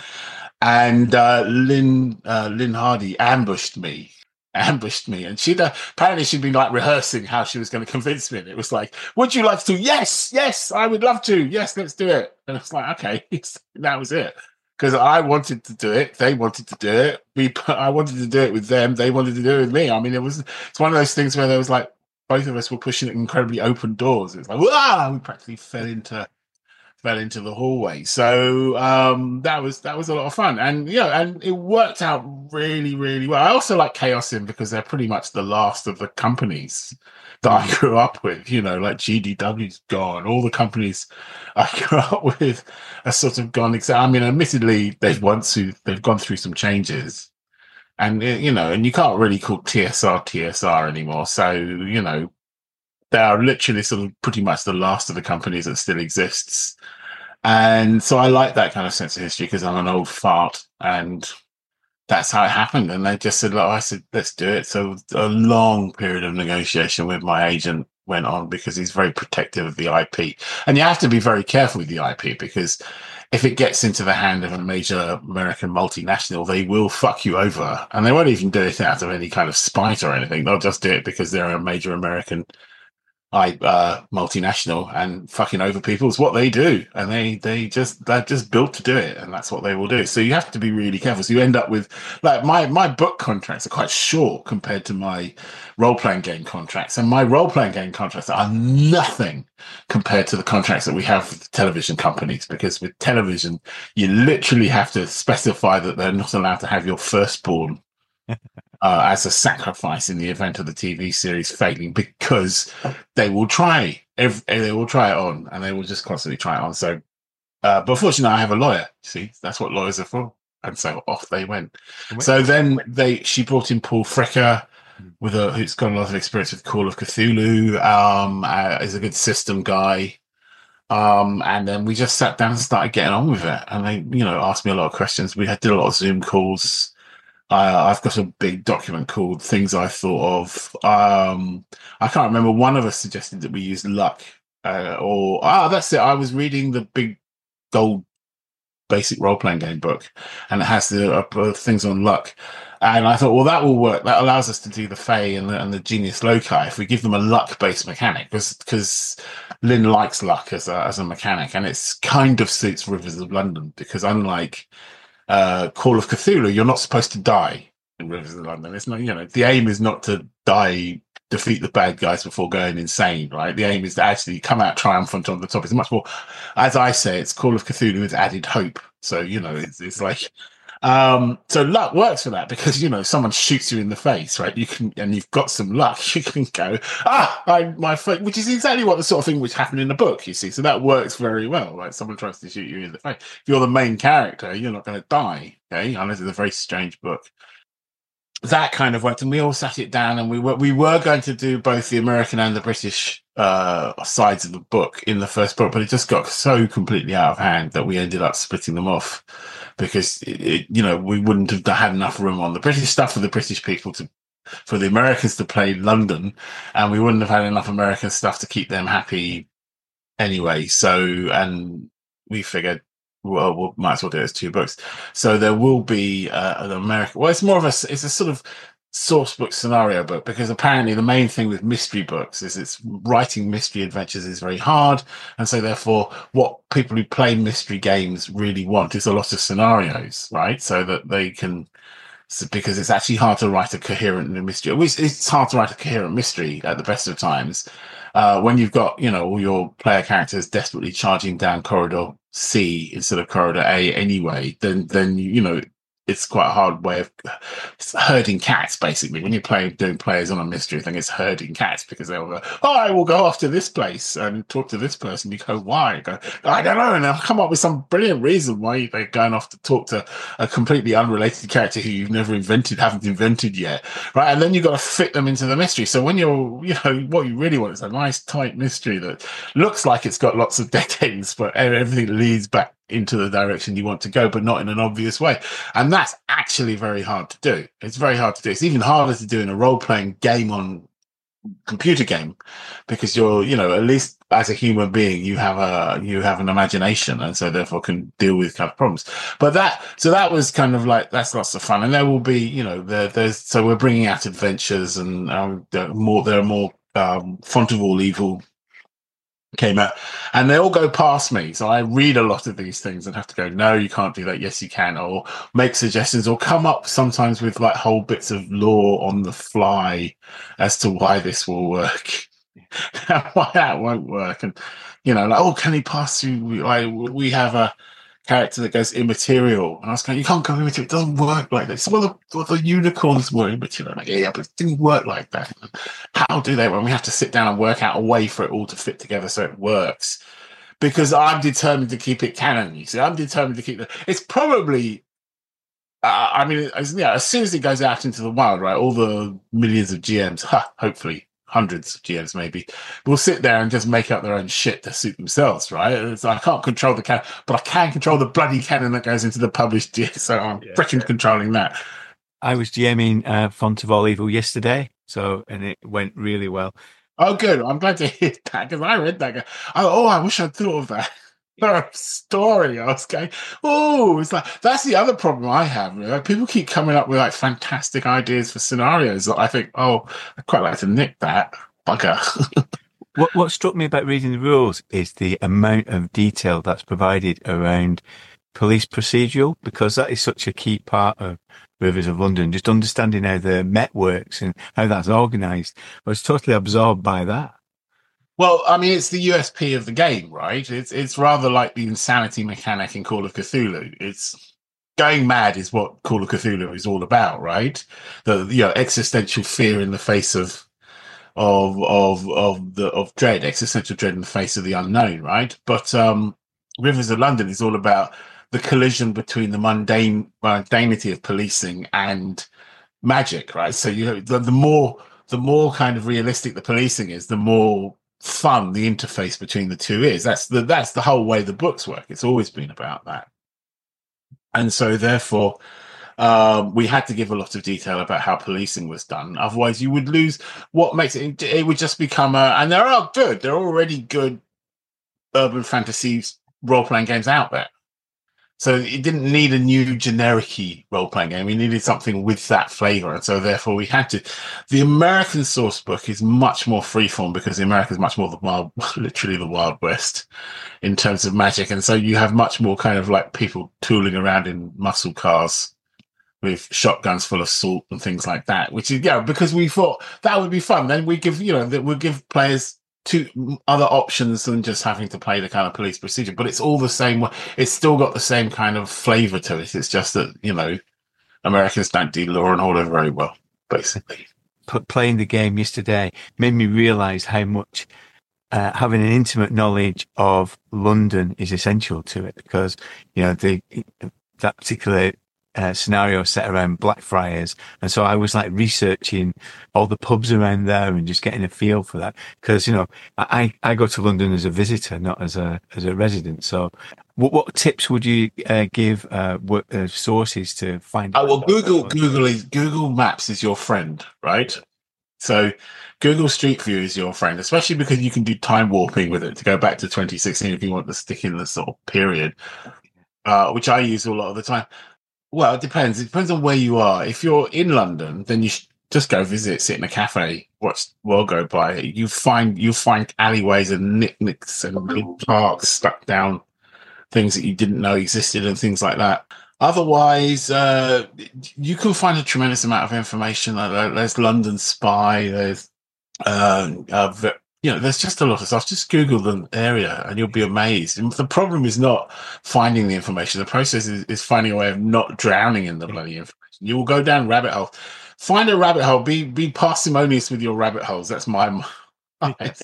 And uh, Lynn, uh, Lynn Hardy ambushed me. ambushed me and she'd uh, apparently she'd been like rehearsing how she was going to convince me, and it was like, would you like to? Yes, yes, I would love to. Yes, let's do it. And it's like, okay, that was it, because I wanted to do it, they wanted to do it, we I wanted to do it with them, they wanted to do it with me. I mean, it was it's one of those things where there was like both of us were pushing incredibly open doors. It's like, wow, we practically fell into fell into the hallway. So um, that was that was a lot of fun, and you know, and it worked out really, really well. I also like Chaosium because they're pretty much the last of the companies that I grew up with. You know, like G D W's gone. All the companies I grew up with are sort of gone. I mean, admittedly, they've once they've gone through some changes, and you know, and you can't really call T S R T S R anymore. So you know, they are literally sort of pretty much the last of the companies that still exists. And so I like that kind of sense of history because I'm an old fart, and that's how it happened. And they just said, look, I said, let's do it. So a long period of negotiation with my agent went on because he's very protective of the I P. And you have to be very careful with the I P because if it gets into the hand of a major American multinational, they will fuck you over. And they won't even do it out of any kind of spite or anything. They'll just do it because they're a major American I uh multinational, and fucking over people is what they do, and they they just they're just built to do it, and that's what they will do. So you have to be really careful. So you end up with like my my book contracts are quite short compared to my role-playing game contracts, and my role-playing game contracts are nothing compared to the contracts that we have with television companies, because with television you literally have to specify that they're not allowed to have your firstborn Uh, as a sacrifice in the event of the T V series failing, because they will try every, they will try it on, and they will just constantly try it on. So, uh, but fortunately, I have a lawyer. See, that's what lawyers are for. And so off they went. So then they she brought in Paul Fricker, with a who's got a lot of experience with Call of Cthulhu. Um, uh, is a good system guy. Um, and then we just sat down and started getting on with it. And they, you know, asked me a lot of questions. We had did a lot of Zoom calls. Uh, I've got a big document called Things I Thought of. Um, I can't remember. One of us suggested that we use luck. Uh, or, ah, that's it. I was reading the big gold basic role-playing game book, and it has the uh, things on luck. And I thought, well, that will work. That allows us to do the Fae and the, and the Genius Loci if we give them a luck-based mechanic, because Lynn likes luck as a, as a mechanic, and it's kind of suits Rivers of London, because unlike Uh, Call of Cthulhu, you're not supposed to die in Rivers of London. It's not, you know, the aim is not to die, defeat the bad guys before going insane, right? The aim is to actually come out triumphant on the top. It's much more, as I say, it's Call of Cthulhu with added hope. So, you know, it's, it's like, um, so luck works for that, because, you know, someone shoots you in the face, right? You can, and you've got some luck, you can go, ah, I, my face, which is exactly what the sort of thing which happened in the book, you see. So that works very well, right? Someone tries to shoot you in the face. If you're the main character, you're not going to die, okay? Unless it's a very strange book. That kind of worked, and we all sat it down, and we were we were going to do both the American and the British uh, sides of the book in the first book, but it just got so completely out of hand that we ended up splitting them off because, it, it, you know, we wouldn't have had enough room on the British stuff for the British people to, for the Americans to play London, and we wouldn't have had enough American stuff to keep them happy anyway. So, and we figured, well, we might as well do it as two books. So there will be uh, an American, well, it's more of a, it's a sort of source book scenario book, because apparently the main thing with mystery books is it's writing mystery adventures is very hard, and so therefore what people who play mystery games really want is a lot of scenarios, right? So that they can, so because it's actually hard to write a coherent mystery. It's hard to write a coherent mystery at the best of times uh, when you've got, you know, all your player characters desperately charging down corridor C instead of corridor A anyway. Then, then you know, it's quite a hard way of it's herding cats, basically. When you're playing, doing players on a mystery thing, it's herding cats, because they'll go, oh, I will go off to this place and talk to this person. You go, why? You go, I don't know. And they'll come up with some brilliant reason why they're going off to talk to a completely unrelated character who you've never invented, haven't invented yet. Right. And then you've got to fit them into the mystery. So when you're, you know, what you really want is a nice, tight mystery that looks like it's got lots of dead ends, but everything leads back into the direction you want to go, but not in an obvious way. And that's actually very hard to do. It's very hard to do. It's even harder to do in a role-playing game on computer game, because you're, you know, at least as a human being, you have a, you have an imagination, and so therefore can deal with kind of problems. But that, so that was kind of like, that's lots of fun. And there will be, you know, there, there's, so we're bringing out adventures, and um, there are more, there are more, um, Font of All Evil came out, and they all go past me. So I read a lot of these things and have to go, no, you can't do that. Yes, you can. Or make suggestions, or come up sometimes with like whole bits of lore on the fly as to why this will work, why that won't work. And, you know, like, oh, can he pass through? Like, we have a character that goes immaterial. And I was going, you can't go immaterial. It doesn't work like this. Well, the, well, the unicorns were immaterial. I'm like, yeah, but it didn't work like that. How do they? When we have to sit down and work out a way for it all to fit together so it works. Because I'm determined to keep it canon. You see, I'm determined to keep it. It's probably, uh, I mean, as, yeah, as soon as it goes out into the wild, right, all the millions of G Ms, huh, hopefully, hundreds of G Ms maybe, will sit there and just make up their own shit to suit themselves, right? So I can't control the canon, but I can control the bloody canon that goes into the published G M, so I'm yeah, freaking yeah. controlling that. I was GMing uh, Font of All Evil yesterday, so, and it went really well. Oh, good. I'm glad to hear that, because I read that. Oh, I wish I'd thought of that. Story. I was going, oh, it's like, that's the other problem I have. Really. Like, people keep coming up with like fantastic ideas for scenarios that I think, oh, I'd quite like to nick that. Bugger. what, what struck me about reading the rules is the amount of detail that's provided around police procedural, because that is such a key part of Rivers of London, just understanding how the Met works and how that's organised. I was totally absorbed by that. Well, I mean, it's the U S P of the game, right? It's it's rather like the insanity mechanic in Call of Cthulhu. It's going mad is what Call of Cthulhu is all about, right? The, you know, existential fear in the face of of of of the of dread, existential dread in the face of the unknown, right? But um, Rivers of London is all about the collision between the mundane mundanity of policing and magic, right? So you know, the, the more the more kind of realistic the policing is, the more fun the interface between the two is. That's the that's the whole way the books work. It's always been about that. And so therefore um we had to give a lot of detail about how policing was done, otherwise you would lose what makes it. It would just become a, and there are good there are already good urban fantasy role-playing games out there, so it didn't need a new generic-y role-playing game. We needed something with that flavor. And so therefore we had to, the American source book is much more freeform, because the American is much more the wild, literally the Wild West in terms of magic. And so you have much more kind of like people tooling around in muscle cars with shotguns full of salt and things like that, which is, yeah, because we thought that would be fun. Then we give, you know, that we'll give players two other options than just having to play the kind of police procedure, but it's all the same. It's still got the same kind of flavor to it. It's just that, you know, Americans don't do law and order very well, basically. Playing the game yesterday made me realize how much uh, having an intimate knowledge of London is essential to it, because, you know, the that particular uh, scenario set around Blackfriars. And so I was like researching all the pubs around there and just getting a feel for that. Cause, you know, I, I go to London as a visitor, not as a, as a resident. So what, what tips would you uh, give uh, what, uh, sources to find Oh, out? well, Google, Google is, Google Maps is your friend, right? So Google Street View is your friend, especially because you can do time warping with it to go back to twenty sixteen if you want to stick in the sort of period, uh, which I use a lot of the time. Well, it depends. It depends on where you are. If you're in London, then you should just go visit, sit in a cafe, watch the world go by. You find you find alleyways and knickknacks and little parks stuck down, things that you didn't know existed and things like that. Otherwise, uh, you can find a tremendous amount of information. There's London Spy. There's, uh, uh, you know, there's just a lot of stuff. Just Google the area and you'll be amazed. And the problem is not finding the information. The process is, is finding a way of not drowning in the bloody information. You will go down rabbit holes. Find a rabbit hole. Be be parsimonious with your rabbit holes. That's my advice.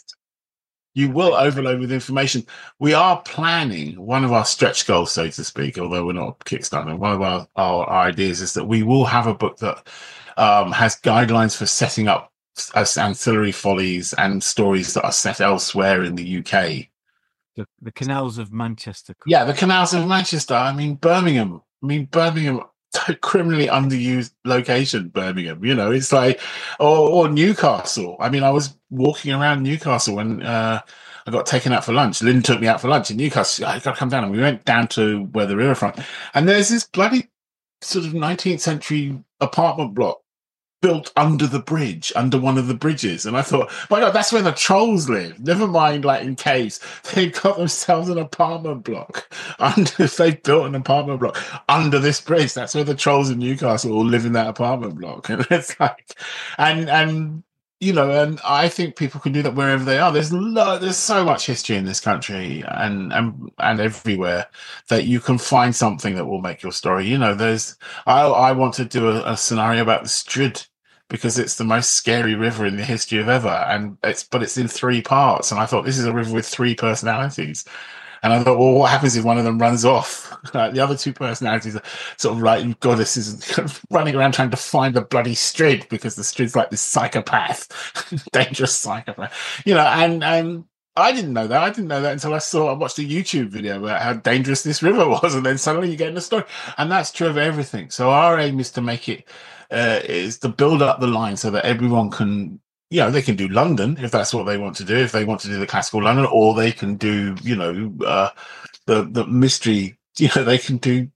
You will overload with information. We are planning one of our stretch goals, so to speak, although we're not Kickstarter. One of our, our ideas is that we will have a book that um, has guidelines for setting up as ancillary follies and stories that are set elsewhere in the U K. The, the canals of Manchester. Yeah, the canals of Manchester. I mean, Birmingham. I mean, Birmingham, criminally underused location, Birmingham. You know, it's like, or, or Newcastle. I mean, I was walking around Newcastle when uh, I got taken out for lunch. Lynn took me out for lunch in Newcastle. I got to come down, and we went down to where the riverfront, and there's this bloody sort of nineteenth century apartment block built under the bridge, under one of the bridges. And I thought, my God, that's where the trolls live. Never mind, like in caves. They've got themselves an apartment block. Under, they've built an apartment block under this bridge. That's where the trolls in Newcastle all live, in that apartment block. And it's like, and, and, you know, and I think people can do that wherever they are. There's lo- there's so much history in this country and, and, and everywhere that you can find something that will make your story. You know, there's, I, I want to do a, a scenario about the Strid, because it's the most scary river in the history of ever, and it's but it's in three parts. And I thought, this is a river with three personalities. And I thought, well, what happens if one of them runs off? Like, the other two personalities are sort of like goddesses running around trying to find the bloody Strid, because the Strid's like this psychopath, dangerous psychopath, you know. And and I didn't know that. I didn't know that until I saw, I watched a YouTube video about how dangerous this river was, and then suddenly you get in the story. And that's true of everything. So our aim is to make it. Uh, is to build up the line so that everyone can, you know, they can do London if that's what they want to do, if they want to do the classical London, or they can do, you know, uh, the the mystery, you know, they can do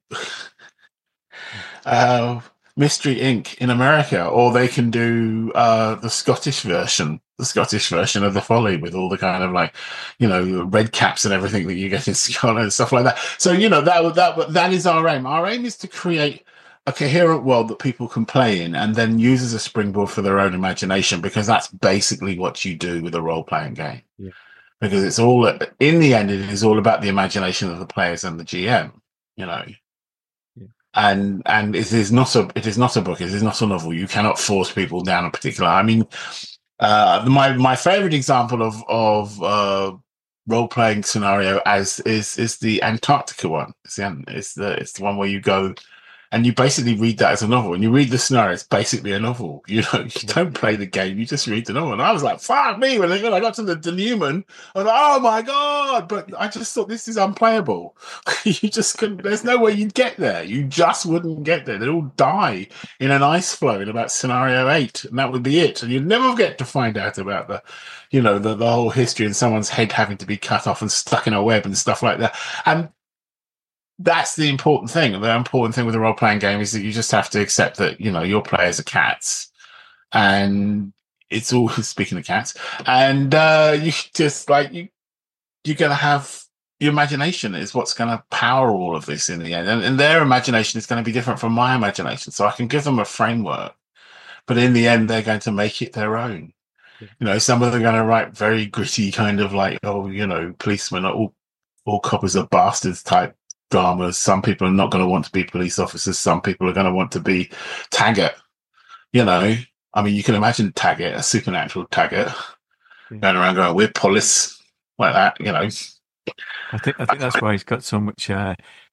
uh, Mystery Incorporated in America, or they can do uh, the Scottish version, the Scottish version of the Folly, with all the kind of like, you know, red caps and everything that you get in Scotland and stuff like that. So, you know, that that that is our aim. Our aim is to create a coherent world that people can play in and then use as a springboard for their own imagination, because that's basically what you do with a role-playing game. Yeah. Because it's all, in the end, it is all about the imagination of the players and the G M, you know. Yeah. And and it is not a it is not a book. It is not a novel. You cannot force people down a particular. I mean, uh, my my favorite example of of uh, role-playing scenario as is is the Antarctica one. It's the it's the it's the one where you go. And you basically read that as a novel. And you read the scenario, it's basically a novel. You know, you don't play the game, you just read the novel. And I was like, fuck me. When I got to the denouement, I was like, oh my God. But I just thought, this is unplayable. You just couldn't, there's no way you'd get there. You just wouldn't get there. They'd all die in an ice floe in about scenario eight. And that would be it. And you'd never get to find out about the, you know, the, the whole history and someone's head having to be cut off and stuck in a web and stuff like that. And that's the important thing. The important thing with a role-playing game is that you just have to accept that, you know, your players are cats, and it's all, speaking of cats, and uh, you just like, you, you're going to have, your imagination is what's going to power all of this in the end. And, and their imagination is going to be different from my imagination. So I can give them a framework, but in the end, they're going to make it their own. You know, some of them are going to write very gritty kind of like, oh, you know, policemen are all, all coppers are bastards type dramas. Some people are not going to want to be police officers. Some people are going to want to be Taggart. You know, I mean, you can imagine Taggart, a supernatural Taggart, yeah, going around going, we're police, like that, you know. I think I think that's why he's got so much uh,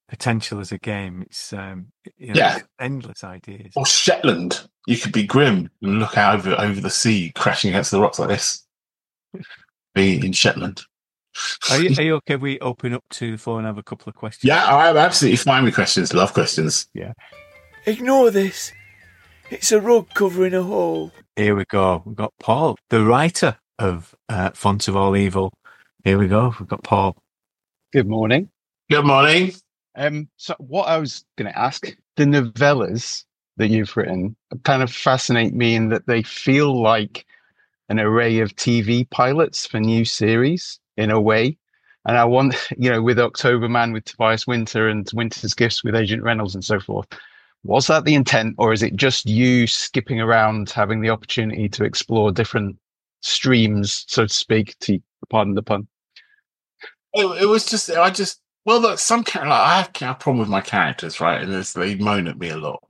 potential as a game. It's um, you know, Yeah. endless ideas. Or Shetland. You could be grim and look out over over the sea, crashing against the rocks like this. Be in Shetland. Are you, are you okay? We open up to the floor and have a couple of questions. Yeah, I'm absolutely fine with questions. Love questions. Yeah. Ignore this. It's a rug covering a hole. Here we go. We've got Paul, the writer of uh, Font of All Evil. Here we go. We've got Paul. Good morning. Good morning. Um, so what I was going to ask, the novellas that you've written kind of fascinate me in that they feel like an array of T V pilots for new series in a way. And I want, you know, with October Man with Tobias Winter and Winter's Gifts with Agent Reynolds and so forth, was that the intent, or is it just you skipping around, having the opportunity to explore different streams, so to speak, to pardon the pun? It, it was just, I just, well, look, some characters, like, I have a problem with my characters, right? And it's, they moan at me a lot.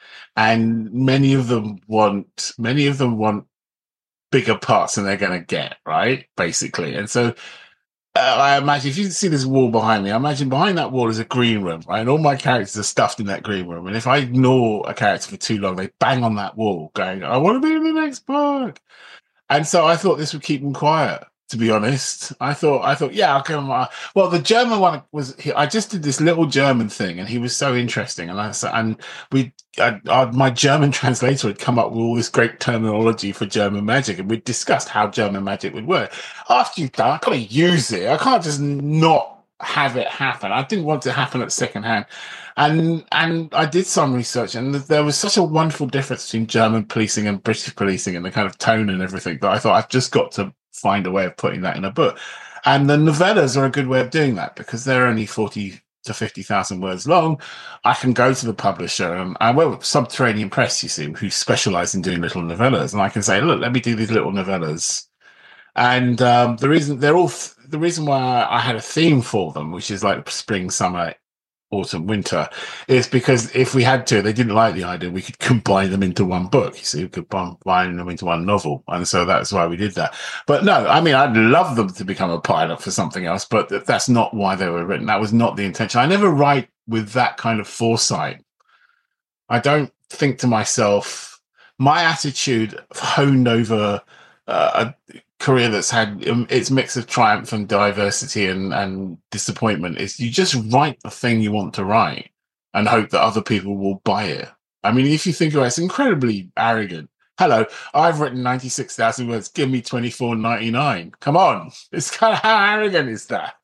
And many of them want, many of them want bigger parts than they're going to get, right? Basically. And so, Uh, I imagine, if you can see this wall behind me, I imagine behind that wall is a green room, right? And all my characters are stuffed in that green room. And if I ignore a character for too long, they bang on that wall going, I want to be in the next book. And so I thought this would keep them quiet, to be honest. I thought, I thought, yeah, I'll give them a... Well, the German one was, I just did this little German thing and he was so interesting. And I and we, I, I, my German translator had come up with all this great terminology for German magic. And we discussed how German magic would work. After you've done, I've got to use it. I can't just not have it happen. I didn't want it to happen at second hand. And and I did some research, and there was such a wonderful difference between German policing and British policing and the kind of tone and everything that I thought I've just got to find a way of putting that in a book. And the novellas are a good way of doing that because they're only forty to fifty thousand words long. I can go to the publisher, and I well, Subterranean Press, you see, who specialize in doing little novellas, and I can say, look, let me do these little novellas. And um, the reason they're all th- the reason why I had a theme for them, which is like spring, summer, autumn, winter, is because if we had to, they didn't like the idea, we could combine them into one book. You see, we could combine them into one novel. And so that's why we did that. But no, I mean, I'd love them to become a pilot for something else, but th- that's not why they were written. That was not the intention. I never write with that kind of foresight. I don't think to myself, my attitude honed over uh, a career that's had um, its mix of triumph and diversity and, and disappointment is you just write the thing you want to write and hope that other people will buy it. I mean, if you think about it, it's incredibly arrogant. Hello, I've written ninety-six thousand words. Give me twenty-four ninety-nine. Come on. It's kind of, how arrogant is that?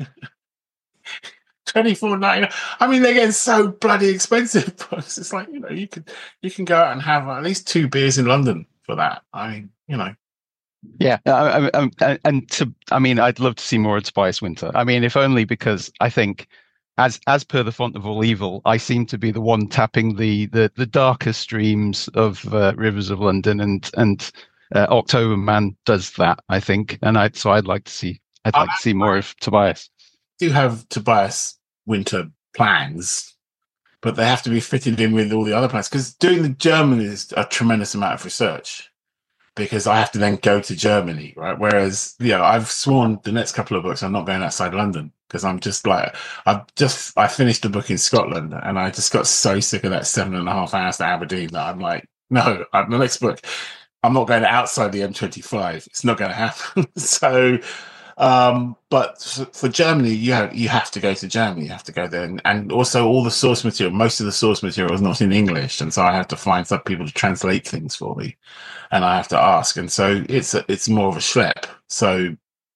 twenty-four ninety-nine. I mean, they're getting so bloody expensive books. It's like, you know, you could, you can go out and have at least two beers in London for that. I mean, you know. Yeah, I, I, I, and to, I mean, I'd love to see more of Tobias Winter. I mean, if only because I think, as as per the Font of All Evil, I seem to be the one tapping the the, the darker streams of uh, Rivers of London, and and uh, October Man does that, I think, and I so I'd like to see I'd like I, to see more of Tobias. I do have Tobias Winter plans, but they have to be fitted in with all the other plans because doing the German is a tremendous amount of research. Because I have to then go to Germany, right? Whereas, you know, I've sworn the next couple of books I'm not going outside London because I'm just like, I've just, I finished a book in Scotland and I just got so sick of that seven and a half hours to Aberdeen that I'm like, no, I'm, the next book, I'm not going outside the M twenty-five. It's not going to happen. so, um, but for, for Germany, you have, you have to go to Germany. You have to go there. And, and also all the source material, most of the source material is not in English. And so I have to find some people to translate things for me. And I have to ask, and so it's a, it's more of a schlep. So,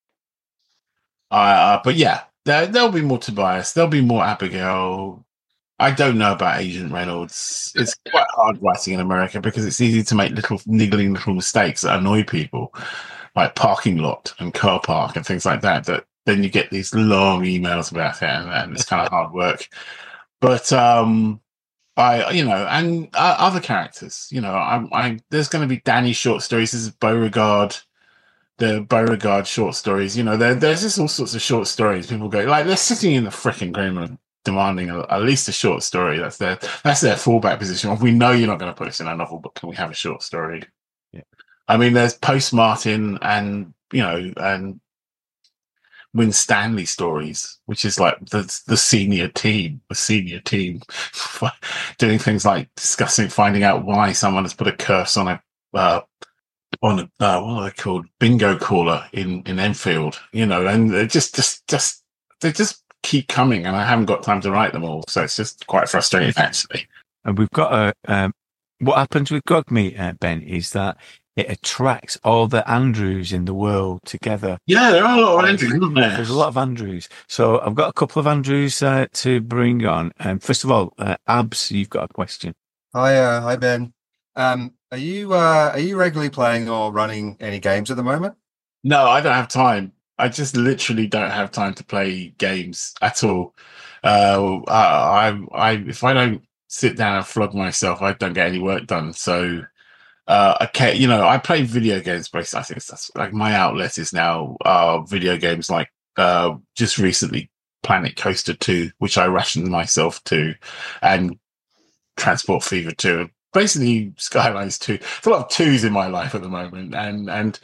uh, but yeah, there there'll be more Tobias, there'll be more Abigail. I don't know about Agent Reynolds. It's quite hard writing in America because it's easy to make little niggling little mistakes that annoy people, like parking lot and car park and things like that. That then you get these long emails about it, and, and it's kind of hard work. But um. I, you know, and uh, other characters, you know, I, I, there's going to be Danny short stories. This is Beauregard, the Beauregard short stories. You know, there, there's just all sorts of short stories. People go like they're sitting in the frickin' green room demanding a, at least a short story. That's their that's their fallback position. We know you're not going to put this in a novel, but can we have a short story? Yeah, I mean, there's Post Martin, and you know, and Win Stanley stories, which is like the the senior team, the senior team, doing things like discussing, finding out why someone has put a curse on a uh, on a uh, what are they called, bingo caller in in Enfield, you know, and they just just just they just keep coming, and I haven't got time to write them all, so it's just quite frustrating actually. And we've got a um, what happens with GrogMeet, uh, Ben, is that it attracts all the Andrews in the world together. Yeah, there are a lot of Andrews, isn't there? There's a lot of Andrews. So I've got a couple of Andrews uh, to bring on. Um, first of all, uh, Abs, you've got a question. Hi, uh, hi Ben. Um, are you uh, are you regularly playing or running any games at the moment? No, I don't have time. I just literally don't have time to play games at all. Uh, I, I, I, if I don't sit down and flog myself, I don't get any work done. So. Uh, okay, you know, I play video games, but I think that's like my outlet is now uh, video games. Like uh, just recently, Planet Coaster two, which I rationed myself to, and Transport Fever two. Basically, Skylines two. There's a lot of twos in my life at the moment, and and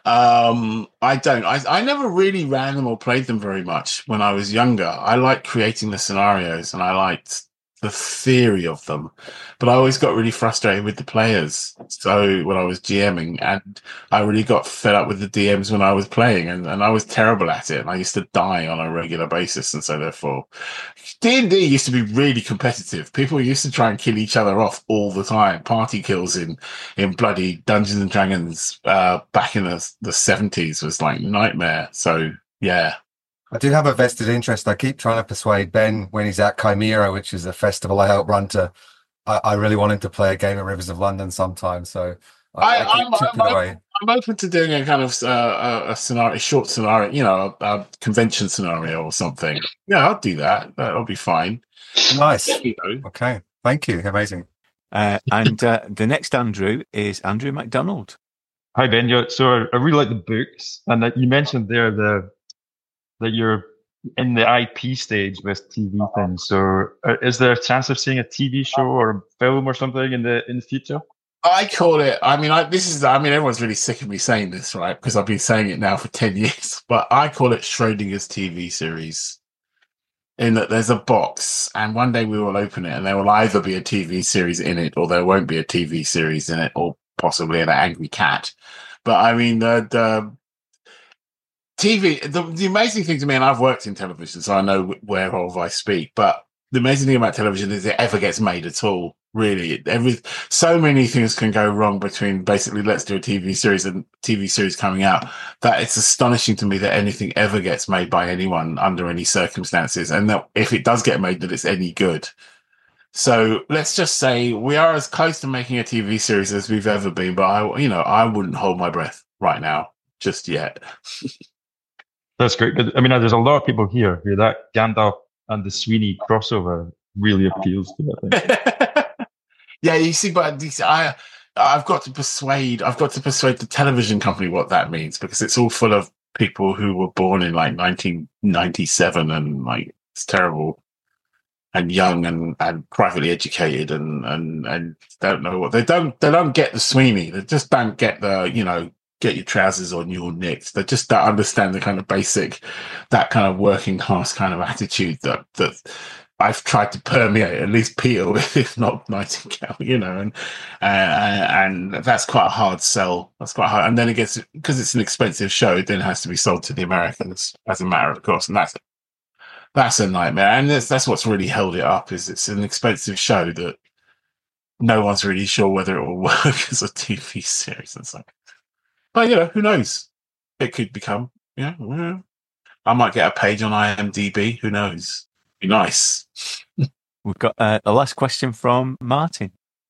um, I don't. I I never really ran them or played them very much when I was younger. I liked creating the scenarios, and I liked the theory of them, but I always got really frustrated with the players. So when I was GMing, and I really got fed up with the D Ms when I was playing, and, and I was terrible at it, and I used to die on a regular basis. And so therefore D and D used to be really competitive. People used to try and kill each other off all the time. Party kills in in bloody Dungeons and Dragons uh back in the the seventies was like nightmare. So yeah. I do have a vested interest. I keep trying to persuade Ben when he's at Chimera, which is a festival I help run, to. I, I really want him to play a game of Rivers of London sometime. So I, I, I keep I'm, chipping I'm, away. I'm open to doing a kind of uh, a, a scenario, a short scenario, you know, a, a convention scenario or something. Yeah, I'll do that. That'll be fine. Nice. You know. Okay. Thank you. Amazing. Uh, and uh, the next Andrew is Andrew MacDonald. Hi, Ben. Yeah, so I really like the books, and that you mentioned there the that you're in the I P stage with T V things. So, uh, is there a chance of seeing a T V show or a film or something in the in the future? I call it. I mean, I, this is. I mean, everyone's really sick of me saying this, right? Because I've been saying it now for ten years. But I call it Schrodinger's T V series. In that there's a box, and one day we will open it, and there will either be a T V series in it, or there won't be a T V series in it, or possibly an angry cat. But I mean, the the T V. The, the amazing thing to me, and I've worked in television, so I know whereof I speak. But the amazing thing about television is it ever gets made at all. Really, every so many things can go wrong between basically let's do a T V series and T V series coming out, that it's astonishing to me that anything ever gets made by anyone under any circumstances, and that if it does get made, that it's any good. So let's just say we are as close to making a T V series as we've ever been, but I, you know, I wouldn't hold my breath right now just yet. That's great. I mean, there's a lot of people here who that Gandalf and the Sweeney crossover really appeals to. I think. Yeah, you see, but I, I've got to persuade, I've got to persuade the television company what that means, because it's all full of people who were born in like nineteen ninety-seven, and like it's terrible, and young and, and privately educated, and, and and don't know what they don't they don't get the Sweeney. They just don't get the, you know, get your trousers on, you're nicked. They just don't understand the kind of basic, that kind of working class kind of attitude that that. I've tried to permeate, at least Peel, if not Nightingale, you know, and uh, and that's quite a hard sell. That's quite hard. And then it gets, because it's an expensive show, it then has to be sold to the Americans as a matter of course, and that's that's a nightmare. And that's that's what's really held it up, is it's an expensive show that no one's really sure whether it will work as a T V series and stuff. But you know, who knows? It could become, yeah. Well, I might get a page on IMDb. Who knows? Be nice. We've got uh, a last question from Martin.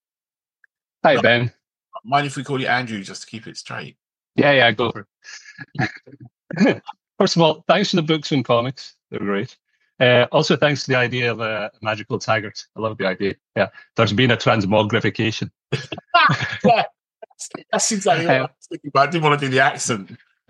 Hi, Ben. Mind if we call you Andrew just to keep it straight? Yeah, yeah, go for it. First of all, thanks for the books and comics. They're great. Uh, also, thanks to the idea of a magical taggart. I love the idea. Yeah, there's been a transmogrification. Yeah, that's exactly what I was thinking about. I didn't want to do the accent.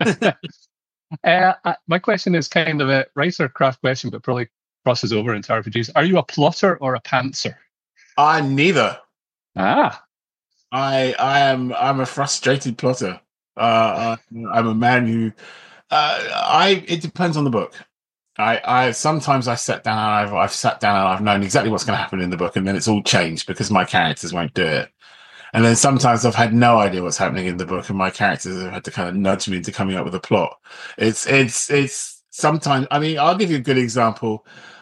uh, my question is kind of a writer craft question, but probably crosses over into R P Gs. Are you a plotter or a pantser? I'm neither. Ah, I I am I'm a frustrated plotter. Uh, I'm a man who Uh, I it depends on the book. I, I sometimes I sat down and I've I've sat down and I've known exactly what's going to happen in the book, and then it's all changed because my characters won't do it. And then sometimes I've had no idea what's happening in the book, and my characters have had to kind of nudge me into coming up with a plot. It's it's it's sometimes. I mean, I'll give you a good example.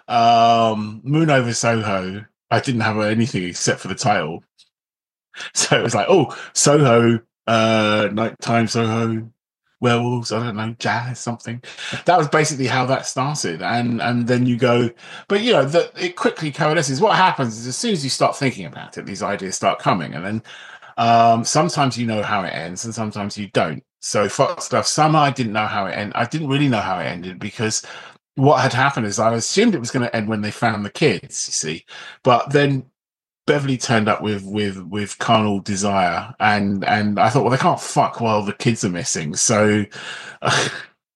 Um, Moon Over Soho. I didn't have anything except for the title, so it was like, oh, Soho, uh, nighttime Soho, werewolves, I don't know, jazz, something. That was basically how that started. And and then you go, but you know, that it quickly coalesces. What happens is as soon as you start thinking about it, these ideas start coming. And then um, sometimes you know how it ends and sometimes you don't. So Fox stuff, some I didn't know how it ended. I didn't really know how it ended because what had happened is I assumed it was going to end when they found the kids, you see. But then Beverly turned up with with with carnal desire, and and I thought, well, they can't fuck while the kids are missing, so uh,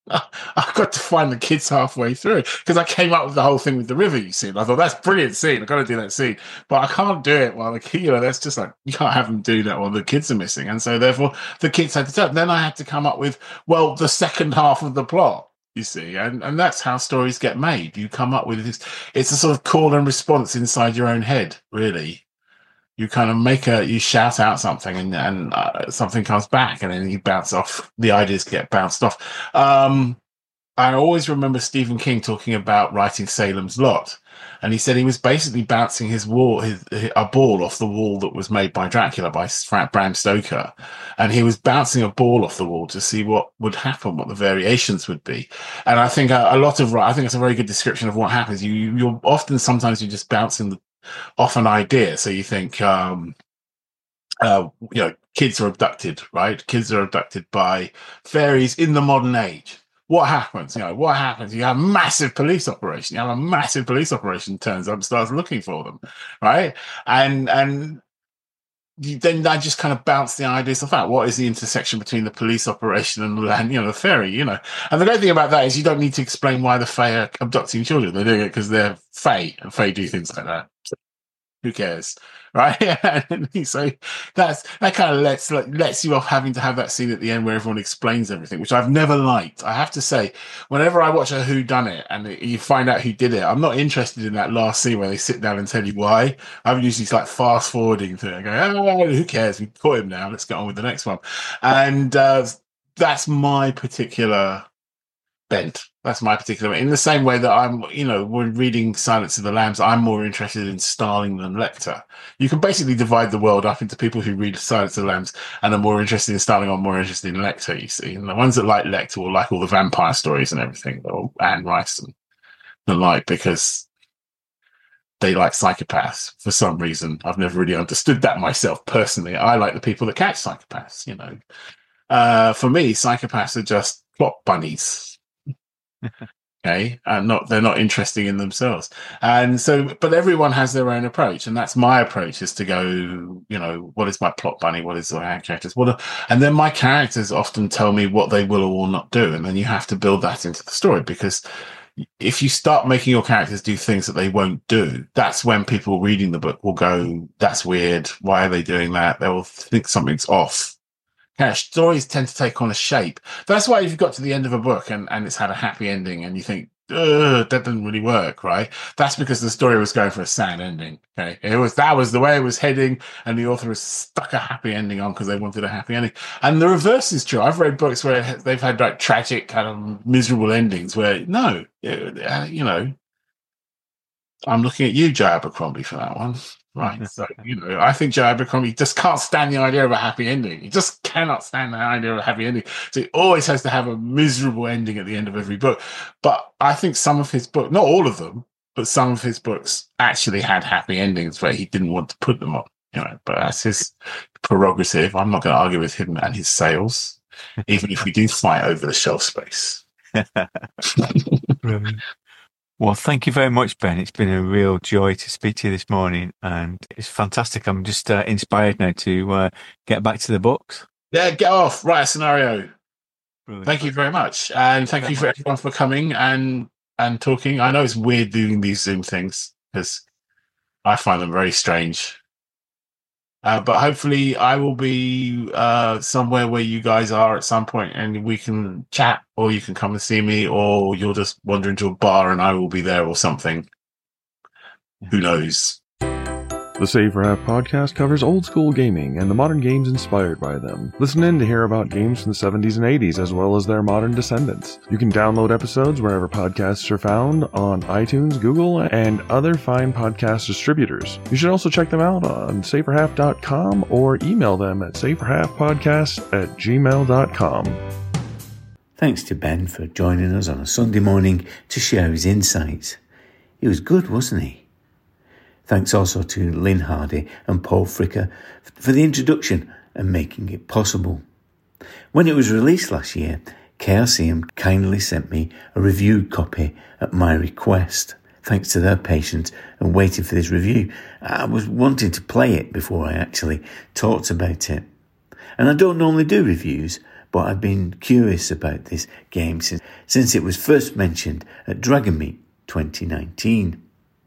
I got to find the kids halfway through because I came up with the whole thing with the river. You see, and I thought that's a brilliant scene. I've got to do that scene, but I can't do it while the kid, you know, that's just like you can't have them do that while the kids are missing, and so therefore the kids had to tell. Then I had to come up with well the second half of the plot. You see, and, and that's how stories get made. You come up with this, it's a sort of call and response inside your own head, really. You kind of make a, you shout out something and, and uh, something comes back and then you bounce off, the ideas get bounced off. Um, I always remember Stephen King talking about writing Salem's Lot. And he said he was basically bouncing his wall, his, a ball off the wall that was made by Dracula by Bram Stoker. And he was bouncing a ball off the wall to see what would happen, what the variations would be. And I think a, a lot of, I think it's a very good description of what happens. You, you're often, sometimes you're just bouncing the, off an idea. So you think, um, uh, you know, kids are abducted, right? Kids are abducted by fairies in the modern age. What happens? You know, what happens? You have a massive police operation. You have a massive police operation turns up and starts looking for them, right? And and you, then I just kind of bounce the ideas off out. What is the intersection between the police operation and, and you know, the fairy? You know, and the great thing about that is you don't need to explain why the fae are abducting children. They're doing it because they're fae, and fae do things like that. Who cares, right? So that's that kind of lets like, lets you off having to have that scene at the end where everyone explains everything, which I've never liked. I have to say, whenever I watch a Who Done It and you find out who did it, I'm not interested in that last scene where they sit down and tell you why. I'm usually like fast forwarding to it, going, "Oh, who cares? We caught him now. Let's get on with the next one." And uh, that's my particular bent. That's my particular, in the same way that I'm, you know, when reading Silence of the Lambs, I'm more interested in Starling than Lecter. You can basically divide the world up into people who read Silence of the Lambs and are more interested in Starling or more interested in Lecter, you see. And the ones that like Lecter will like all the vampire stories and everything, or Anne Rice and the like, because they like psychopaths for some reason. I've never really understood that myself personally. I like the people that catch psychopaths, you know. Uh, for me, psychopaths are just plot bunnies. Okay, and not they're not interesting in themselves, and so but everyone has their own approach, and that's my approach, is to go, you know, what is my plot bunny, what is the characters, what are, and then my characters often tell me what they will or will not do, and then you have to build that into the story, because if you start making your characters do things that they won't do, that's when people reading the book will go, that's weird, why are they doing that? They will think something's off. Yeah, stories tend to take on a shape. That's why if you've got to the end of a book and, and it's had a happy ending and you think, ugh, that didn't really work, right? That's because the story was going for a sad ending. Okay, it was that was the way it was heading, and the author has stuck a happy ending on because they wanted a happy ending. And the reverse is true. I've read books where they've had like tragic, kind of miserable endings. Where no, you know, I'm looking at you, Joe Abercrombie, for that one. Right, so, you know, I think Joe Abercrombie just can't stand the idea of a happy ending. He just cannot stand the idea of a happy ending. So he always has to have a miserable ending at the end of every book. But I think some of his books, not all of them, but some of his books actually had happy endings where he didn't want to put them on. You know, but that's his prerogative. I'm not going to argue with him and his sales, even if we do fight over the shelf space. Brilliant. Well, thank you very much, Ben. It's been a real joy to speak to you this morning, and it's fantastic. I'm just uh, inspired now to uh, get back to the books. Yeah, get off, write a scenario. Brilliant. Thank you very much, and thank you for everyone for coming and and talking. I know it's weird doing these Zoom things because I find them very strange. Uh, but hopefully I will be uh, somewhere where you guys are at some point and we can chat, or you can come and see me, or you'll just wander into a bar and I will be there or something. Who knows? The Save for Half podcast covers old school gaming and the modern games inspired by them. Listen in to hear about games from the seventies and eighties as well as their modern descendants. You can download episodes wherever podcasts are found on iTunes, Google, and other fine podcast distributors. You should also check them out on save for half dot com or email them at save for half podcast at gmail dot com. Thanks to Ben for joining us on a Sunday morning to share his insights. He was good, wasn't he? Thanks also to Lynn Hardy and Paul Fricker for the introduction and making it possible. When it was released last year, Chaosium kindly sent me a reviewed copy at my request. Thanks to their patience and waiting for this review, I was wanting to play it before I actually talked about it. And I don't normally do reviews, but I've been curious about this game since, since it was first mentioned at Dragon Meet twenty nineteen.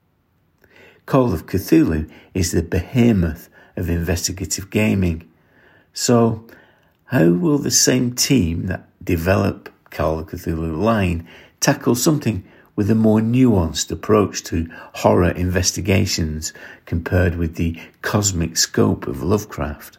Call of Cthulhu is the behemoth of investigative gaming. So, how will the same team that developed Call of Cthulhu line tackle something with a more nuanced approach to horror investigations compared with the cosmic scope of Lovecraft?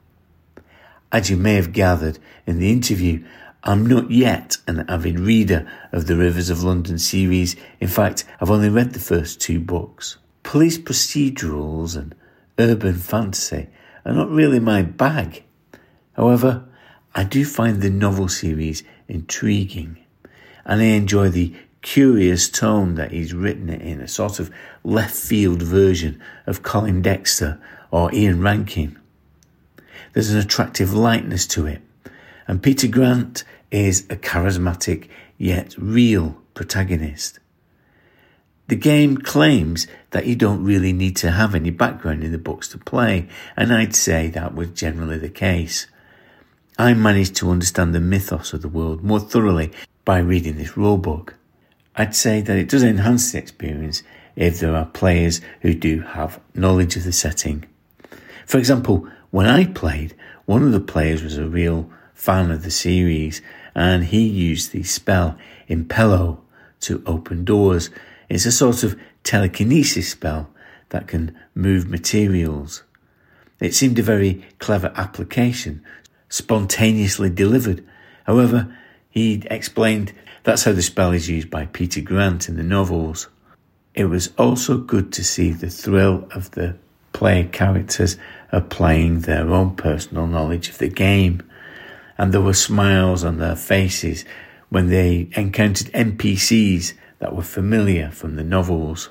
As you may have gathered in the interview, I'm not yet an avid reader of the Rivers of London series. In fact, I've only read the first two books. Police procedurals and urban fantasy are not really my bag. However, I do find the novel series intriguing, and I enjoy the curious tone that he's written it in, a sort of left-field version of Colin Dexter or Ian Rankin. There's an attractive lightness to it, and Peter Grant is a charismatic yet real protagonist. The game claims that you don't really need to have any background in the books to play, and I'd say that was generally the case. I managed to understand the mythos of the world more thoroughly by reading this rulebook. I'd say that it does enhance the experience if there are players who do have knowledge of the setting. For example, when I played, one of the players was a real fan of the series, and he used the spell Impello to open doors. It's a sort of telekinesis spell that can move materials. It seemed a very clever application, spontaneously delivered. However, he'd explained that's how the spell is used by Peter Grant in the novels. It was also good to see the thrill of the player characters applying their own personal knowledge of the game, and there were smiles on their faces when they encountered N P Cs that were familiar from the novels.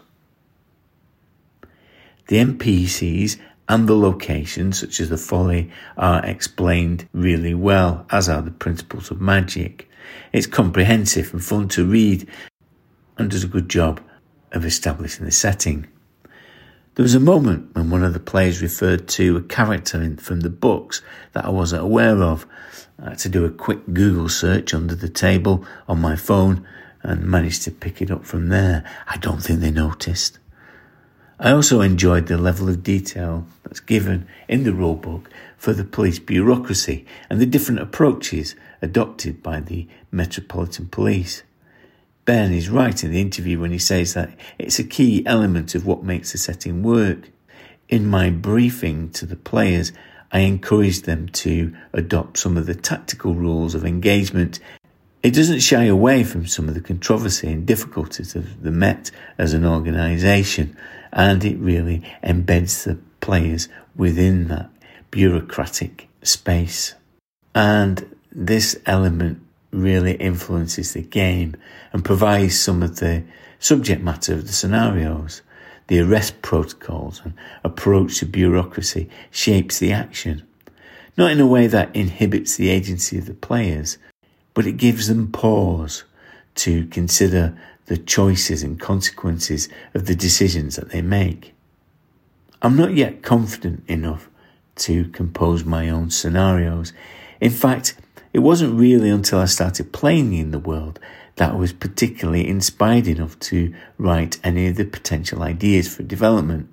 The N P Cs and the locations, such as the Folly, are explained really well, as are the principles of magic. It's comprehensive and fun to read, and does a good job of establishing the setting. There was a moment when one of the players referred to a character in, from the books that I wasn't aware of. I had to do a quick Google search under the table on my phone and managed to pick it up from there. I don't think they noticed. I also enjoyed the level of detail that's given in the rulebook for the police bureaucracy and the different approaches adopted by the Metropolitan Police. Ben is right in the interview when he says that it's a key element of what makes the setting work. In my briefing to the players, I encouraged them to adopt some of the tactical rules of engagement. It doesn't shy away from some of the controversy and difficulties of the Met as an organisation, and it really embeds the players within that bureaucratic space. And this element really influences the game and provides some of the subject matter of the scenarios. The arrest protocols and approach to bureaucracy shapes the action, not in a way that inhibits the agency of the players, but it gives them pause to consider the choices and consequences of the decisions that they make. I'm not yet confident enough to compose my own scenarios. In fact, it wasn't really until I started playing in the world that I was particularly inspired enough to write any of the potential ideas for development.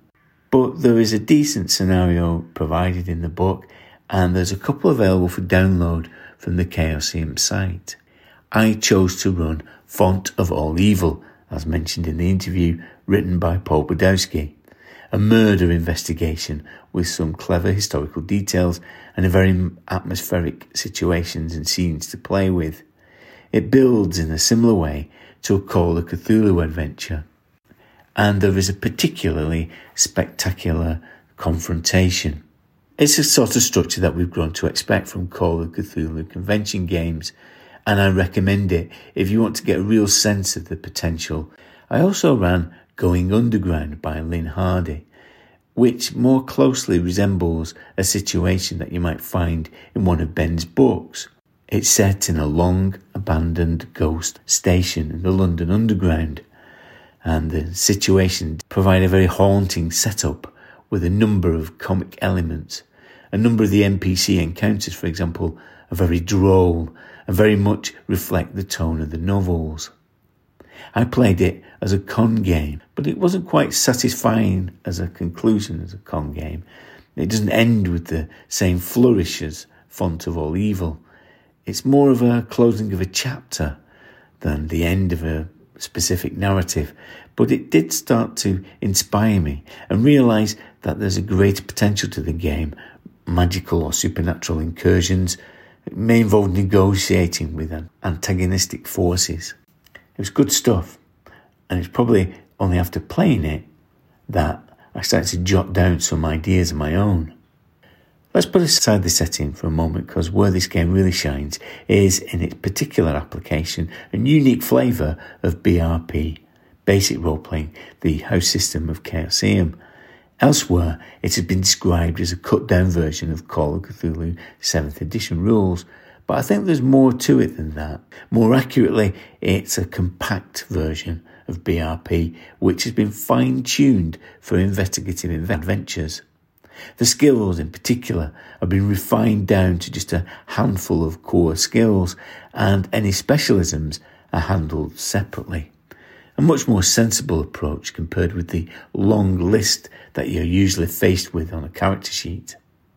But there is a decent scenario provided in the book, and there's a couple available for download from the Chaosium site. I chose to run Font of All Evil, as mentioned in the interview, written by Paul Budowski, a murder investigation with some clever historical details and a very atmospheric situations and scenes to play with. It builds in a similar way to a Call of Cthulhu adventure, and there is a particularly spectacular confrontation. It's a sort of structure that we've grown to expect from Call of Cthulhu convention games, and I recommend it if you want to get a real sense of the potential. I also ran Going Underground by Lynn Hardy, which more closely resembles a situation that you might find in one of Ben's books. It's set in a long abandoned ghost station in the London Underground, and the situations provide a very haunting setup with a number of comic elements. A number of the N P C encounters, for example, are very droll and very much reflect the tone of the novels. I played it as a con game, but it wasn't quite satisfying as a conclusion as a con game. It doesn't end with the same flourish as Font of All Evil. It's more of a closing of a chapter than the end of a specific narrative, but it did start to inspire me and realise that there's a great potential to the game. Magical or supernatural incursions. It may involve negotiating with antagonistic forces. It was good stuff, and it's probably only after playing it that I started to jot down some ideas of my own. Let's put aside the setting for a moment, because where this game really shines is in its particular application and unique flavour of B R P, basic role-playing, the house system of Chaosium. Elsewhere, it has been described as a cut-down version of Call of Cthulhu seventh edition rules, but I think there's more to it than that. More accurately, it's a compact version of B R P, which has been fine-tuned for investigative adventures. The skills, in particular, have been refined down to just a handful of core skills, and any specialisms are handled separately. A much more sensible approach compared with the long list that you're usually faced with on a character sheet.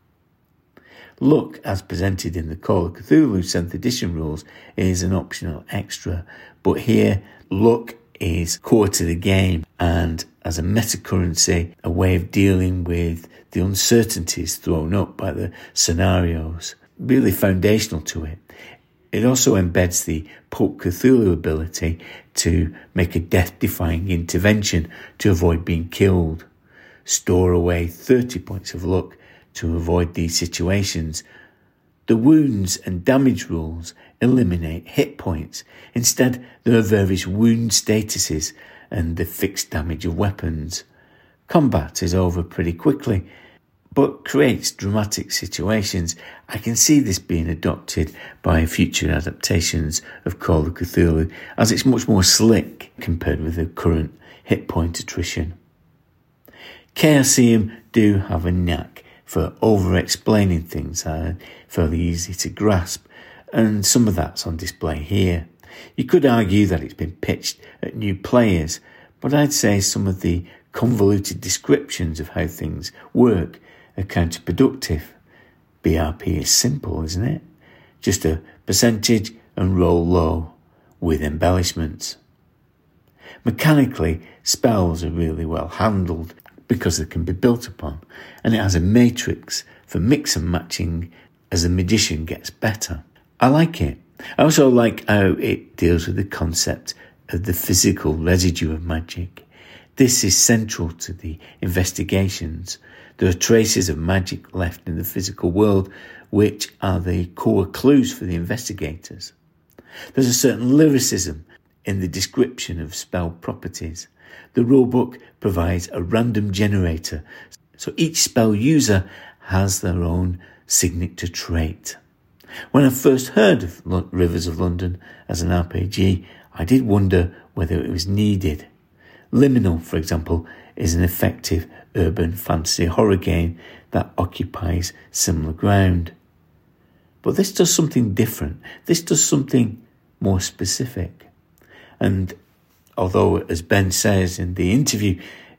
Luck, as presented in the Call of Cthulhu seventh edition rules, is an optional extra, but here luck is core to the game and as a meta currency, a way of dealing with the uncertainties thrown up by the scenarios, really foundational to it. It also embeds the Poke Cthulhu ability to make a death-defying intervention to avoid being killed. Store away thirty points of luck to avoid these situations. The wounds and damage rules eliminate hit points. Instead, there are various wound statuses and the fixed damage of weapons. Combat is over pretty quickly, but creates dramatic situations. I can see this being adopted by future adaptations of Call of Cthulhu, as it's much more slick compared with the current hit point attrition. Chaosium do have a knack for over-explaining things that are fairly easy to grasp, and some of that's on display here. You could argue that it's been pitched at new players, but I'd say some of the convoluted descriptions of how things work are counterproductive. B R P is simple, isn't it? Just a percentage and roll low with embellishments. Mechanically, spells are really well handled because they can be built upon, and it has a matrix for mix and matching as the magician gets better. I like it. I also like how it deals with the concept of the physical residue of magic. This is central to the investigations. There are traces of magic left in the physical world, which are the core clues for the investigators. There's a certain lyricism in the description of spell properties. The rulebook provides a random generator, so each spell user has their own signature trait. When I first heard of Rivers of London as an R P G, I did wonder whether it was needed. Liminal, for example, is an effective urban fantasy horror game that occupies similar ground. But this does something different. This does something more specific. And although, as Ben says in the interview,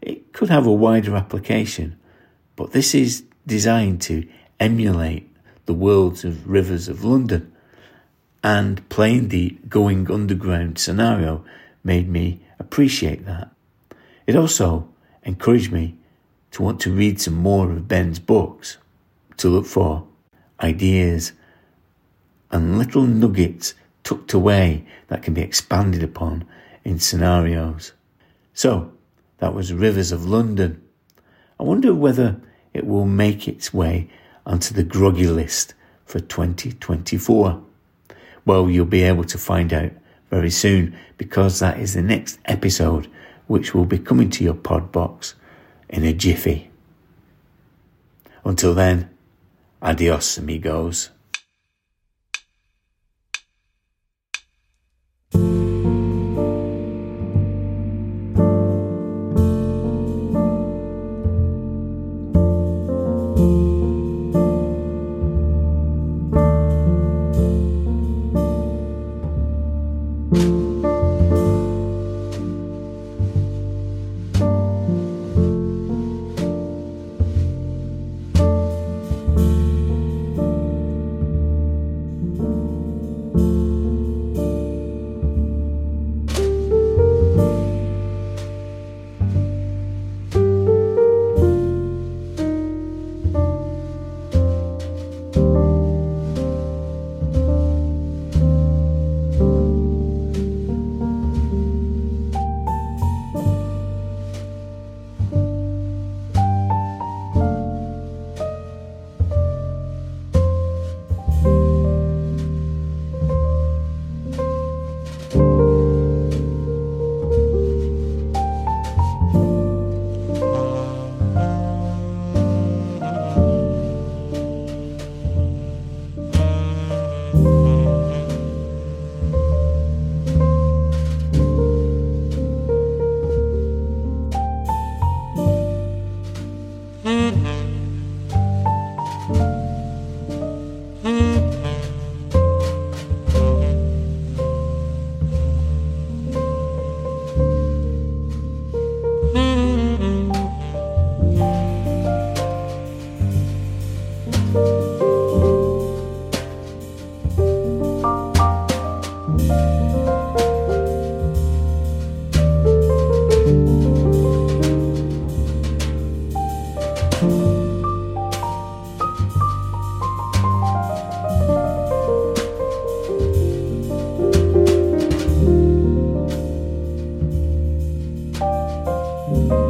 it could have a wider application, but this is designed to emulate the worlds of Rivers of London, and playing the going underground scenario made me appreciate that. It also encouraged me to want to read some more of Ben's books, to look for ideas and little nuggets tucked away that can be expanded upon in scenarios. So, that was Rivers of London. I wonder whether it will make its way onto the groggy list for twenty twenty-four. Well, you'll be able to find out very soon, because that is the next episode, which will be coming to your pod box in a jiffy. Until then, adios, amigos. you